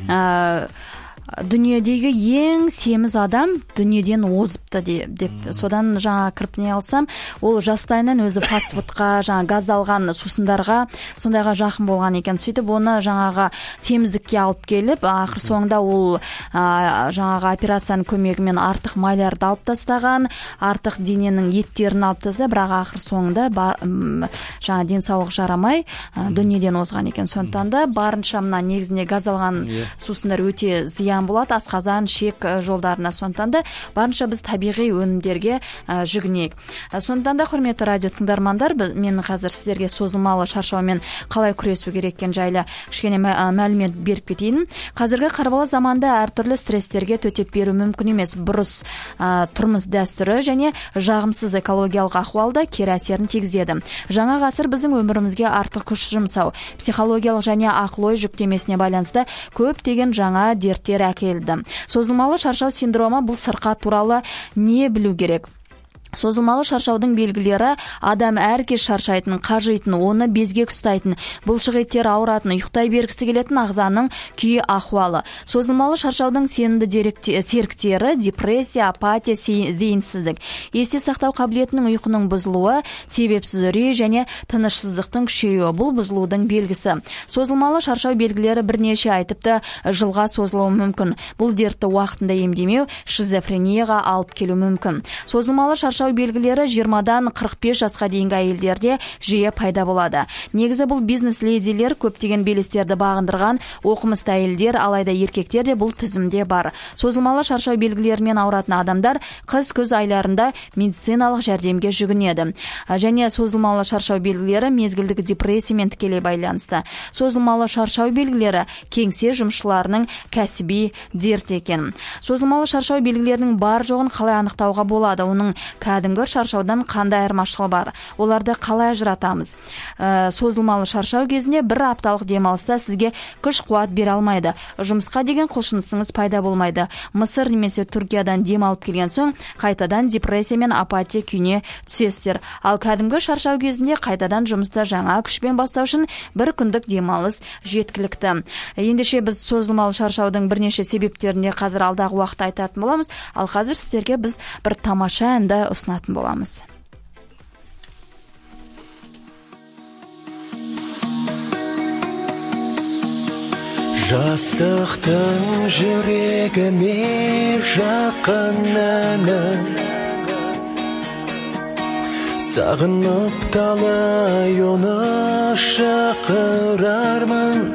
[SPEAKER 5] ә, дүниедегі ең семіз адам дүниеден озыпты деп, содан жаңа кіріп не алсам, ол жастайынан өзі фастфудқа, жаңа газдалған сусындарға, сондайға жақын болған екен. Сөйтіп оны жаңағы семіздікке алып келіп, ақыр соңында ол а, жаңағы операцияның көмегімен артық майларды алып тастаған, артық дененің еттерін алып тастады, бірақ ақыр соңында бар, жаңа денсаулық жарамай а, дүниеден озған екен. Сондықтан да барынша мына негізінде газдалған сусындар өте зиян болады асқазан, шек жолдарына. Сондықтан да барынша біз табиғи өнімдерге жүгінейік. Сондықтан да құрметті радио тыңдармандар, мен қазір сіздерге созылмалы шаршаумен қалай күресу керек екені жайлы кішкене мәлімет беріп кетейін. Қазіргі қарбала заманда әртүрлі стресстерге төтеп беру мүмкін емес. Бұрыс ә, тұрмыс дәстүрі және жағымсыз экологиялық ахуалда кері әсерін тигізеді. Жаңа ғасыр біздің өмірімізге артық күш жұмсау, психологиялық және ақыл-ой жүктемесіне байланысты көптеген жаңа дерттер әкелді. Созылмалы шаршау синдромы бұл сырқат туралы не білу керек? Созылмалы шаршаудың белгілері: адам әркез шаршайтын, қажитын, оны безгек ұстайтын, бұлшық еттері ауыратын, ұйықтай бергісі келетін ағзаның күйі ахуалы. Созылмалы шаршаудың сенімді серіктері: депрессия, апатия, зейінсіздік, есте сақтау қабілетінің, ұйқының бұзылуы, себепсіз үрей және тынышсыздықтың күшеюі бұл бұзылудың белгісі. Созылмалы шаршау белгілері бірнеше ай, тіпті жылға созылуы мүмкін. Бұл дертті уақытында емдемеу шизофренияға алып келуі мүмкін. Созылмалы шаршау белгілері жиырмадан қырық бес жасқа дейінгі әйелдерде жиі пайда болады. Негізі бұл бизнес-ледилер, көптеген белестерді бағындырған оқымысты әйелдер, алайда еркектер де бұл тізімде бар. Созылмалы шаршау белгілерімен ауыратын адамдар қыс-күз айларында медициналық жәрдемге жүгінеді. Және созылмалы шаршау белгілері мезгілдік депрессиямен тікелей байланысты. Созылмалы шаршау белгілері кеңсе жұмысшыларының кәсіби дерт екен. Созылмалы шаршау белгілерінің бар жоғын қалай анықтауға болады? Оның кәдімгі шаршаудан қандай айырмашылығы бар? Оларды қалай ажыратамыз? Ә, созылмалы шаршау кезінде бір апталық демалыста сізге күш-қуат бере алмайды. Жұмысқа деген құлшынысыңыз пайда болмайды. Мысыр немесе Түркиядан демалып келген соң қайтадан депрессия мен апатия күйіне түсесіздер. Ал кәдімгі шаршау кезінде қайтадан жұмыста жаңа күшпен бастау үшін бір күндік демалыс жеткілікті. Ендеше біз созылмалы шаршаудың бірнеше себептеріне қазір алдағы уақытта айтатын боламыз. Ал қазір сіздерге біз бір тамаша әнді ұсынатын боламыз.
[SPEAKER 2] Жастықтың жүрегіме жақын әні, сағынып талай оны шақырармын.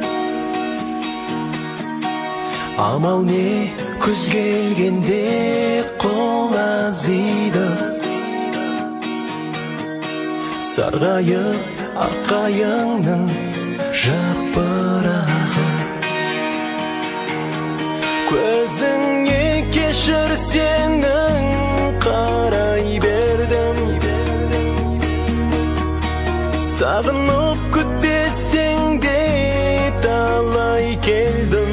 [SPEAKER 2] Амал не, күз келгенде қол азиды, сарғайып аққайыңның жапырағы. Көзіңе кешір сенің қарай бердім, сағынып күтпесең де талай келдім.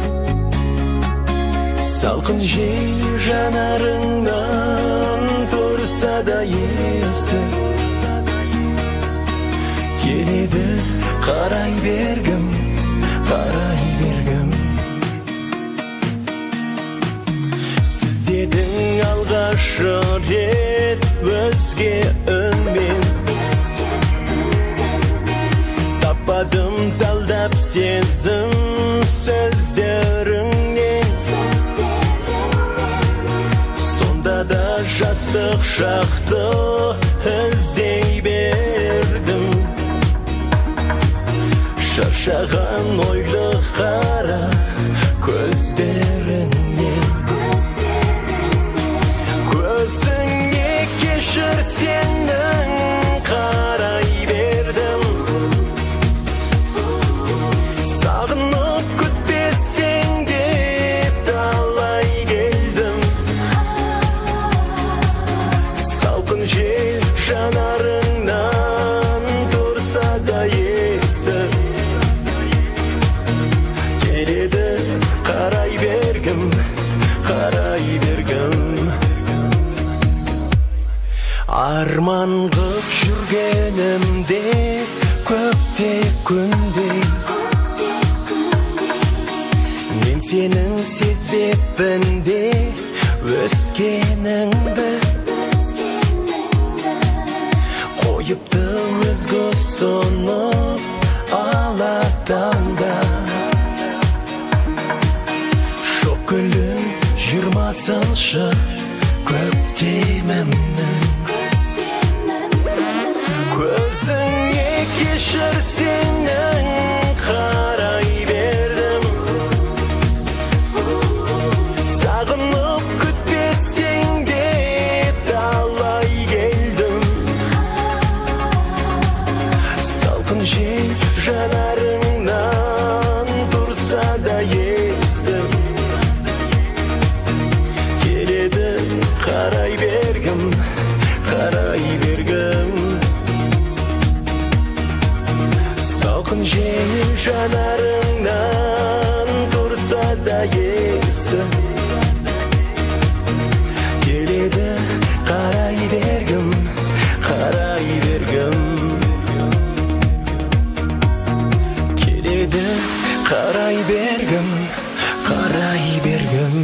[SPEAKER 2] Салқын жел жанарыңнан есі, келеді қарай бергім, қарай бергім. Сіз дедің алғашы рет өзге үнмен, таппадым талдап сезім сөздеріңнен. Сонда да жастық шақты іздей бердім, шаршаған ойлы қара көздеріңнен. Көзіңе кешір сенің қарай бердім, сағынып күтпесең деп талай келдім. Салқын жел жанарыңнан тұрса да есі, келеді қарай бергім, қарай бергім. Арман қып жүргенімде көкте күндей, мен сенің сезбеппін бе өскеніңді. Қойыптым өзгі сонып алатаңда, шоқ гүлін жиырмасыншы көктемімнің. Көзіңе кешір сенің қарай бердім, сағынып күтпесең деп талай келдім. Салқын жел жанарыңнан тұрса да есім, келеді қарай бергім, қарай бергім. Салқын жел жанарыңнан тұрса да есім, келеді қарай бергім, қарай бергім. Келеді қарай бергім, қарай бергім.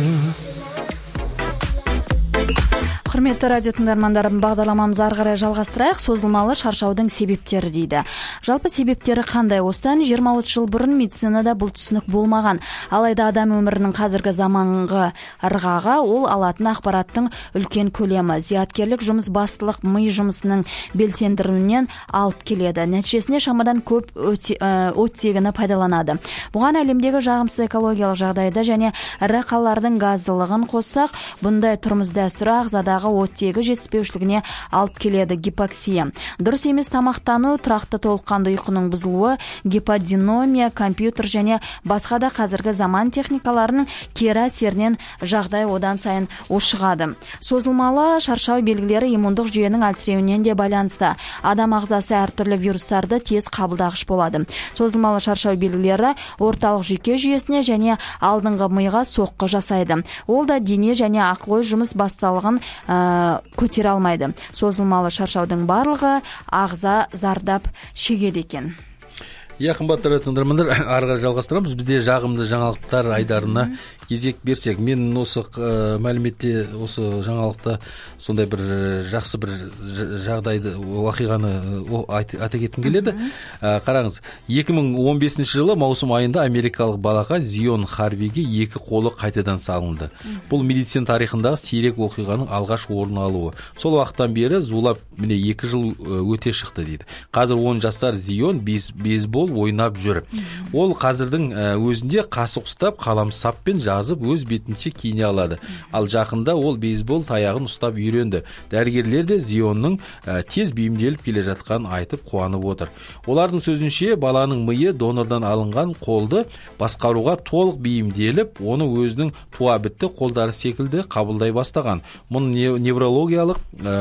[SPEAKER 5] Құрметті радио тыңдармандарым, бағдарламамыз ары қарай жалғастырайық. Созылмалы шаршаудың себептері дейді. Жалпы себептері қандай? Осыдан жиырма отыз жыл бұрын медицинада бұл түсінік болмаған. Алайда адам өмірінің қазіргі заманғы ырғағы ол алатын ақпараттың үлкен көлемі. Зияткерлік жұмыс бастылық ми жұмысының белсендіруінен алып келеді. Нәтижесінде шамадан көп оттегіні пайдаланады. Бұған әлемдегі жағымсыз экологиялық жағдайда және ірі қалалардың газдылығын қоссақ, бұндай тұрмыс дәстүрі ағзадағы оттегі жетіспеушілігіне алып келеді. Гипоксия. Дұрыс емес тамақтану, тұрақты толыққанды ұйқының бұзылуы, гиподинамия, компьютер және басқа да қазіргі заман техникаларының кері әсерінен жағдай одан сайын ушығады. Созылмалы шаршау белгілері иммундық жүйенің әлсіреуінен де байланысты. Адам ағзасы әртүрлі вирустарды тез қабылдағыш болады. Созылмалы шаршау белгілері орталық жүйке жүйесіне және алдыңғы миға соққы жасайды. Ол да дене және ақыл-ой жұмыс басталығын көтере алмайды. Созылмалы шаршаудың барлығы ағза зардап шегеді екен.
[SPEAKER 1] Иә, қымбатты тыңдармандар, ары қарай жалғастырамыз. Бізде жағымды жаңалықтар айдарына кезек берсек, мен осы мәліметте, осы жаңалықта сондай бір жақсы бір жағдайды, уақиғаны айта кеткім келеді. Қараңыз, екі мың он бесінші жылы маусым айында америкалық балаға Зион Харвиге екі қолы қайтадан салынды. Бұл медицина тарихындағы сирек оқиғаның алғаш орын алуы. Сол уақыттан бері зулап міне екі жыл өте шықты дейді. Қазір он жасар Зион бейсбол ойнап жүр. Ол қазірдің өзінде қасық ұстап, қаламсаппен жазып, өз бетінше киіне алады. Ал жақында ол бейсбол таяғын ұстап үйренді. Дәрігерлер де Зионның тез бейімделіп келе жатқанын айтып қуанып отыр. Олардың сөзінше, баланың миы донордан алынған қолды басқаруға толық бейімделіп, оны өзінің туа бітті қолдары секілді қабылдай бастаған. Мұның неврологиялық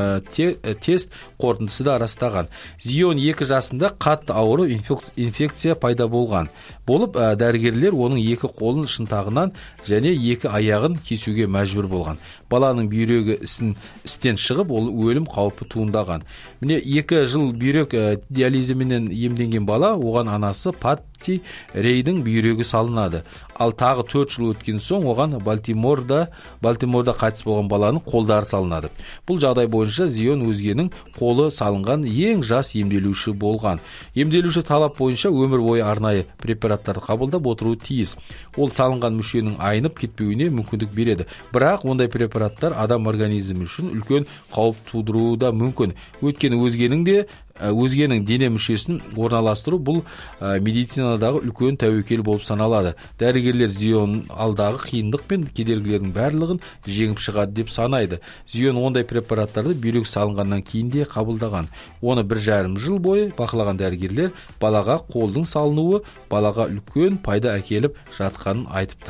[SPEAKER 1] тест қорытындысы да растаған. Зион екі жасында қатты ауырып инфекция пайда болған. болып, дәрігерлер оның екі қолын шынтағынан және екі аяғын кесуге мәжбүр болған. Баланың бүйрегі ісін істен шығып, ол өлім қаупі туындаған. Міне екі жыл бүйрек диализіменен емденген бала, оған анасы Патти Рейдің бүйрегі салынады. Ал тағы төрт жыл өткен соң оған Балтиморда, Балтиморда қайтыс болған баланың қолдары салынады. Бұл жағдай бойынша Зион өзгенің қолы салынған ең жас емделуші болған. Емделуші талап бойынша өмір бойы арнайы препараттарды қабылдап отыруы тиіс. Ол салынған мүшенің айнып кетпеуіне мүмкіндік береді. Бірақ ондай препараттар адам организмі үшін үлкен қауіп тудыруы да мүмкін. Өйткені өзгенің де өзгенің дене мүшесін орналастыру бұл медицинадағы үлкен тәуекел болып саналады. Дәрігерлер Зион алдағы қиындық пен кедергілердің барлығын жеңіп шығады деп санайды. Зион ондай препараттарды бүйрек салынғаннан кейін де қабылдаған. Оны бір жарым жыл бойы бақылаған дәрігерлер балаға қолдың салынуы балаға үлкен пайда әкеліп жатқанын айтып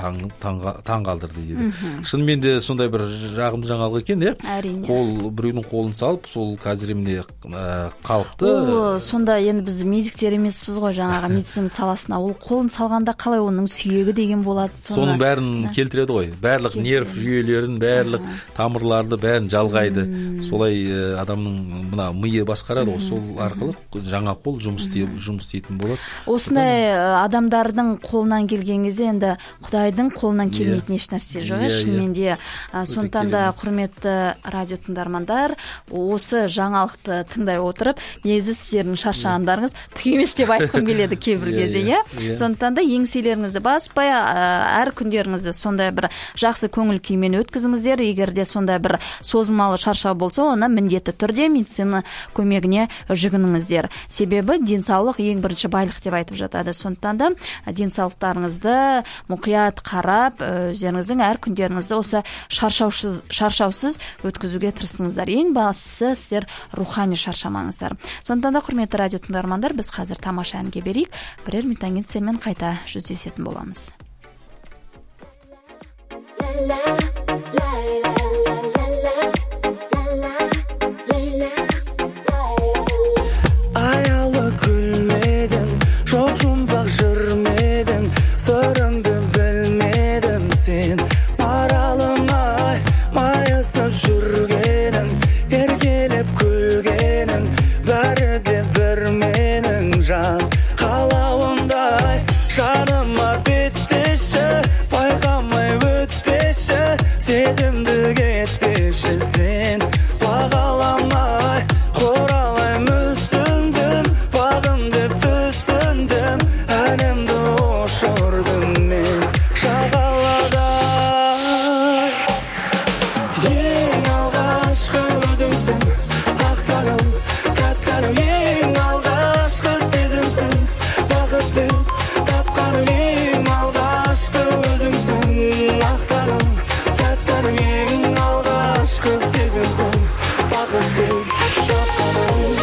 [SPEAKER 1] таң қалдырды дейді. Шынымен де сондай бір жағымды жаңалық екен, иә?
[SPEAKER 5] Әрине.
[SPEAKER 1] Қол біреудің қолын салып, сол қазір міне халық
[SPEAKER 5] Ол сонда енді біз медиктер емеспіз ғой, жаңағы медицина саласына. Ол қолын салғанда қалай оның сүйегі деген болады?
[SPEAKER 1] Соның бәрін келтіреді ғой. Барлық нерв жүйелерін, барлық тамырларды бәрін жалғайды. Солай адамның мына миы басқарады ғой. Сол арқылы жаңа қол жұмыс істейтін болады.
[SPEAKER 5] Осындай адамдардың қолынан келген кезде енді Құдайдың қолынан келмейтін еш нәрсе жоқ. Шынымен де сондықтан да құрметті радио тыңдармандар, осы жаңалықты тыңдай отырып, негізі сіздердің шаршағандарыңыз түк емес деп айтқым келеді кейбір кезде, иә. Сондықтан да еңселеріңізді баспай, әр күндеріңізді сондай бір жақсы көңіл күймен өткізіңіздер. Егер де сондай бір созылмалы шаршау болса, оны міндетті түрде медицина көмегіне жүгініңіздер. Себебі денсаулық ең бірінші байлық деп айтып жатады. Сондықтан да денсаулықтарыңызды мұқият қарап, өздеріңіздің әр күндеріңізді осы шаршаусыз, шаршаусыз өткізуге тырысыңыздар. Ең бастысы сіздер рухани шаршамаңыздар. Сондықтан да құрметті радио тыңдармандар, біз қазір тамаша әнге берейік. Бірер минуттан кейін сіздермен қайта жүздесетін боламыз.
[SPEAKER 2] Аялы күлмедің, жоқ жұмбақ жүрмедің, сырыңды білмедім сен. Маралым ай, майысып жүргенің, еркелеп күлгенің, бәрі де бір менің жан қалауымдай. Жаныма беттеші, байқамай өтпеші, сезімді кетпеші сен. Бағаламай, қоралай мүсіндім, бағым деп түсіндім, әнімді ұшырдым мен шағалада. Ең алғашқы өзіңсің, ақтарым, тәттәрім, ең алғашқы сезімсің, бақытты тапқаным, ең алғашқы өзіңсің, ақтарым, тәттәрім, ең алғашқы сезімсің, бақытты тапқаным.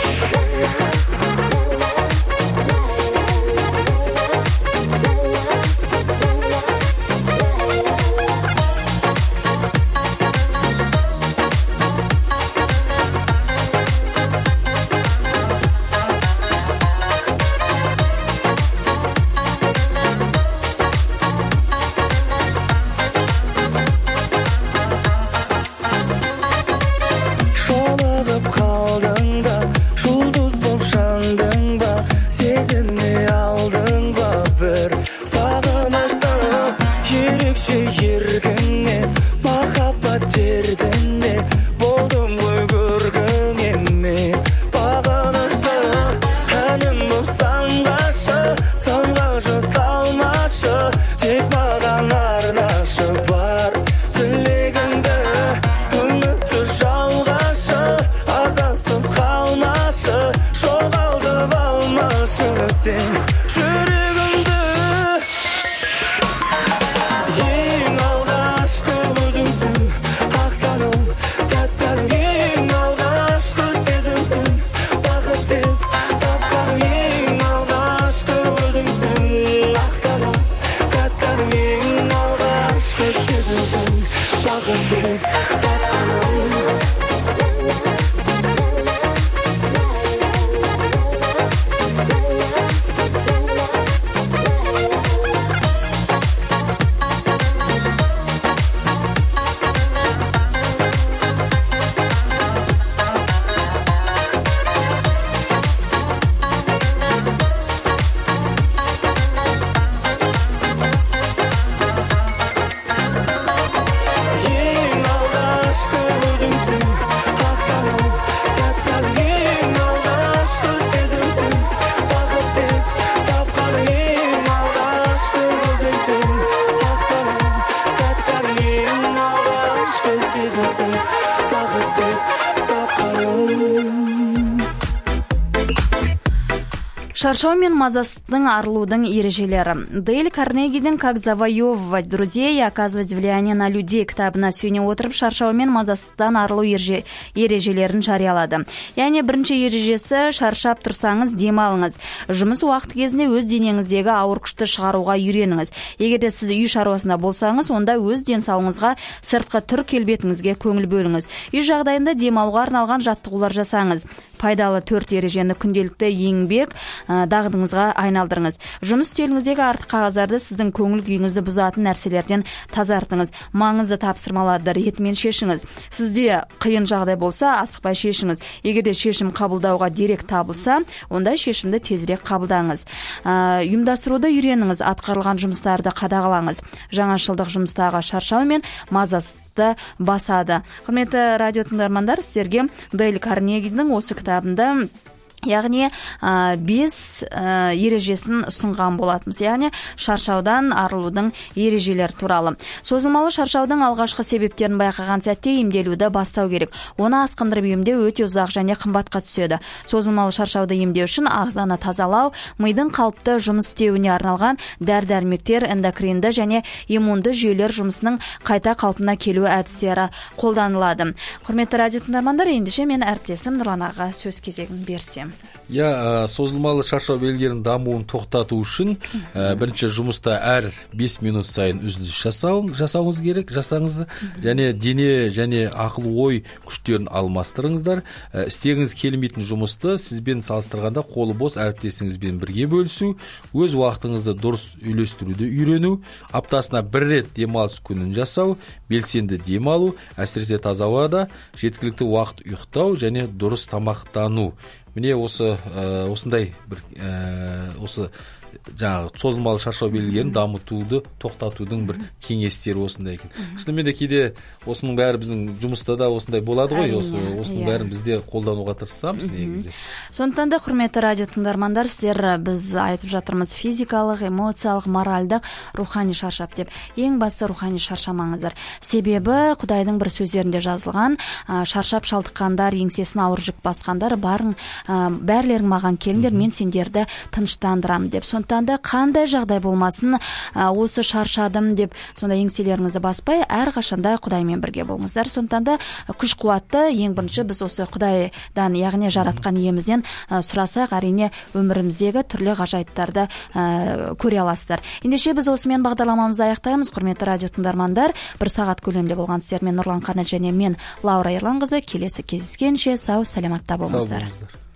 [SPEAKER 2] Жолығып қалдың ба, жұлдыз боп жандың ба, сезіне алдың ба бір сағынышты, ерекше еркіңе махаббат дертіне болдым ғой көргіңе мен бағынышты. Әнім боп самғашы, самға жұталмашы, тек маған арнашы бар тілегіңді. Үмітті жалғашы, адасып қалмашы, жоғалтып алмашы сен жүрегімді. Ең алғашқы өзіңсің, ақтарым, тәттәрім, ең алғашқы сезімсің, бақыт деп тапқаным, ең алғашқы өзіңсің, ақтарым, тәттәрім, ең алғашқы сезімсің, бақыт деп тапқаным. болса бақыт деп тапқаным.
[SPEAKER 5] Шаршау мен мазасыздың арылудың ережелері. Дейл Карнегидің «Как завоевывать друзей и оказывать влияние на людей» кітабына сүйене отырып, шаршау мен мазасыздықтан арылу ереже, ережелерін жариялады. Яғни бірінші ережесі: шаршап тұрсаңыз демалыңыз. Жұмыс уақыты кезінде өз денеңіздегі ауыр күшті шығаруға үйреніңіз. Егер де сіз үй шаруасында болсаңыз, онда өз денсаулығыңызға, сыртқы түр келбетіңізге көңіл бөліңіз. Үй жағдайында демалуға арналған жаттығулар жасаңыз. Пайдалы төрт ережені күнделікті еңбек дағдыңызға айналдырыңыз. Жұмыс істеліңіздегі артық қағаздарды сіздің көңіл күйіңізді бұзатын нәрселерден тазартыңыз. Маңызды тапсырмаларды ретімен шешіңіз. Сізде қиын жағдай болса, асықпай шешіңіз. Егер де шешім қабылдауға дерек табылса, онда шешімді тезірек қабылдаңыз. Ұйымдастыруды үйреніңіз. Атқарылған жұмыстарды қадағалаңыз. Жаңашылдық жұмыстағы шаршау мен мазасыздық басады. Құрметті радио тыңдармандар, сіздерге Дейл Карнегидің осы кітабында яғни бес ережесін ұсынған болатымыз. Яғни шаршаудан арылудың ережелері туралы. Созылмалы шаршаудың алғашқы себептерін байқаған сәтте емделуді бастау керек. Оны асқындырып емдеу өте ұзақ және қымбатқа түседі. Созылмалы шаршауды емдеу үшін ағзаны тазалау, мидың қалыпты жұмыс істеуіне арналған дәрі-дәрмектер, эндокринді және иммунды жүйелер жұмысының қайта қалпына келу әдістері қолданылады. Құрметті радио тыңдармандар, ендеше мен әріптесім Нұрлан аға сөз кезегін берсем.
[SPEAKER 1] Я созылмалы шаршау белгілерінің дамуын тоқтату үшін бірінші жұмыста әр бес минут сайын үзіліс жасауыңыз керек, жасаңыз, және дене және ақыл ой күштерін алмастырыңыздар. Істегіңіз келмейтін жұмысты сізбен салыстырғанда қолы бос әріптесіңізбен бірге бөлісу, өз уақытыңызды дұрыс үйлестіруді үйрену, аптасына бір рет демалыс күнін жасау, белсенді демалу, әсіресе таза ауада, жеткілікті уақыт ұйықтау және дұрыс тамақтану. Міне осы осындай бір осы жаңағы созылмалы шаршау белгілерін дамытуды тоқтатудың бір кеңестері осындай екен. Шынымен де кейде осының бәрі біздің жұмыста да осындай болады ғой, осы осының бәрін бізде қолдануға тырысамыз негізі.
[SPEAKER 5] Сондықтан да құрметті радио тыңдармандар, сіздер біз айтып жатырмыз физикалық, эмоциялық, моральдық, рухани шаршап деп. Ең басты рухани шаршамаңыздар. Себебі Құдайдың бір сөздерінде жазылған: шаршап шалдыққандар, еңсесін ауыр жүк басқандар, барын бәрлерің маған келіңдер, мен сендерді тыныштандырамын деп. Сондықтан да қандай жағдай болмасын, осы шаршадым деп сонда еңселеріңізді баспай, әрқашанда Құдаймен бірге болыңыздар. Сондықтан да күш қуатты ең бірінші біз осы Құдайдан, яғни жаратқан иемізден сұрасақ, әрине өміріміздегі түрлі ғажайыптарды көре аласыздар. Ендеше біз осымен бағдарламамызды аяқтаймыз. Құрметті радио тыңдармандар, бір сағат көлемде болған сіздермен Нұрлан Қанат және мен Лаура Ерланқызы. Келесі кездескенше сау саламатта болыңыздар.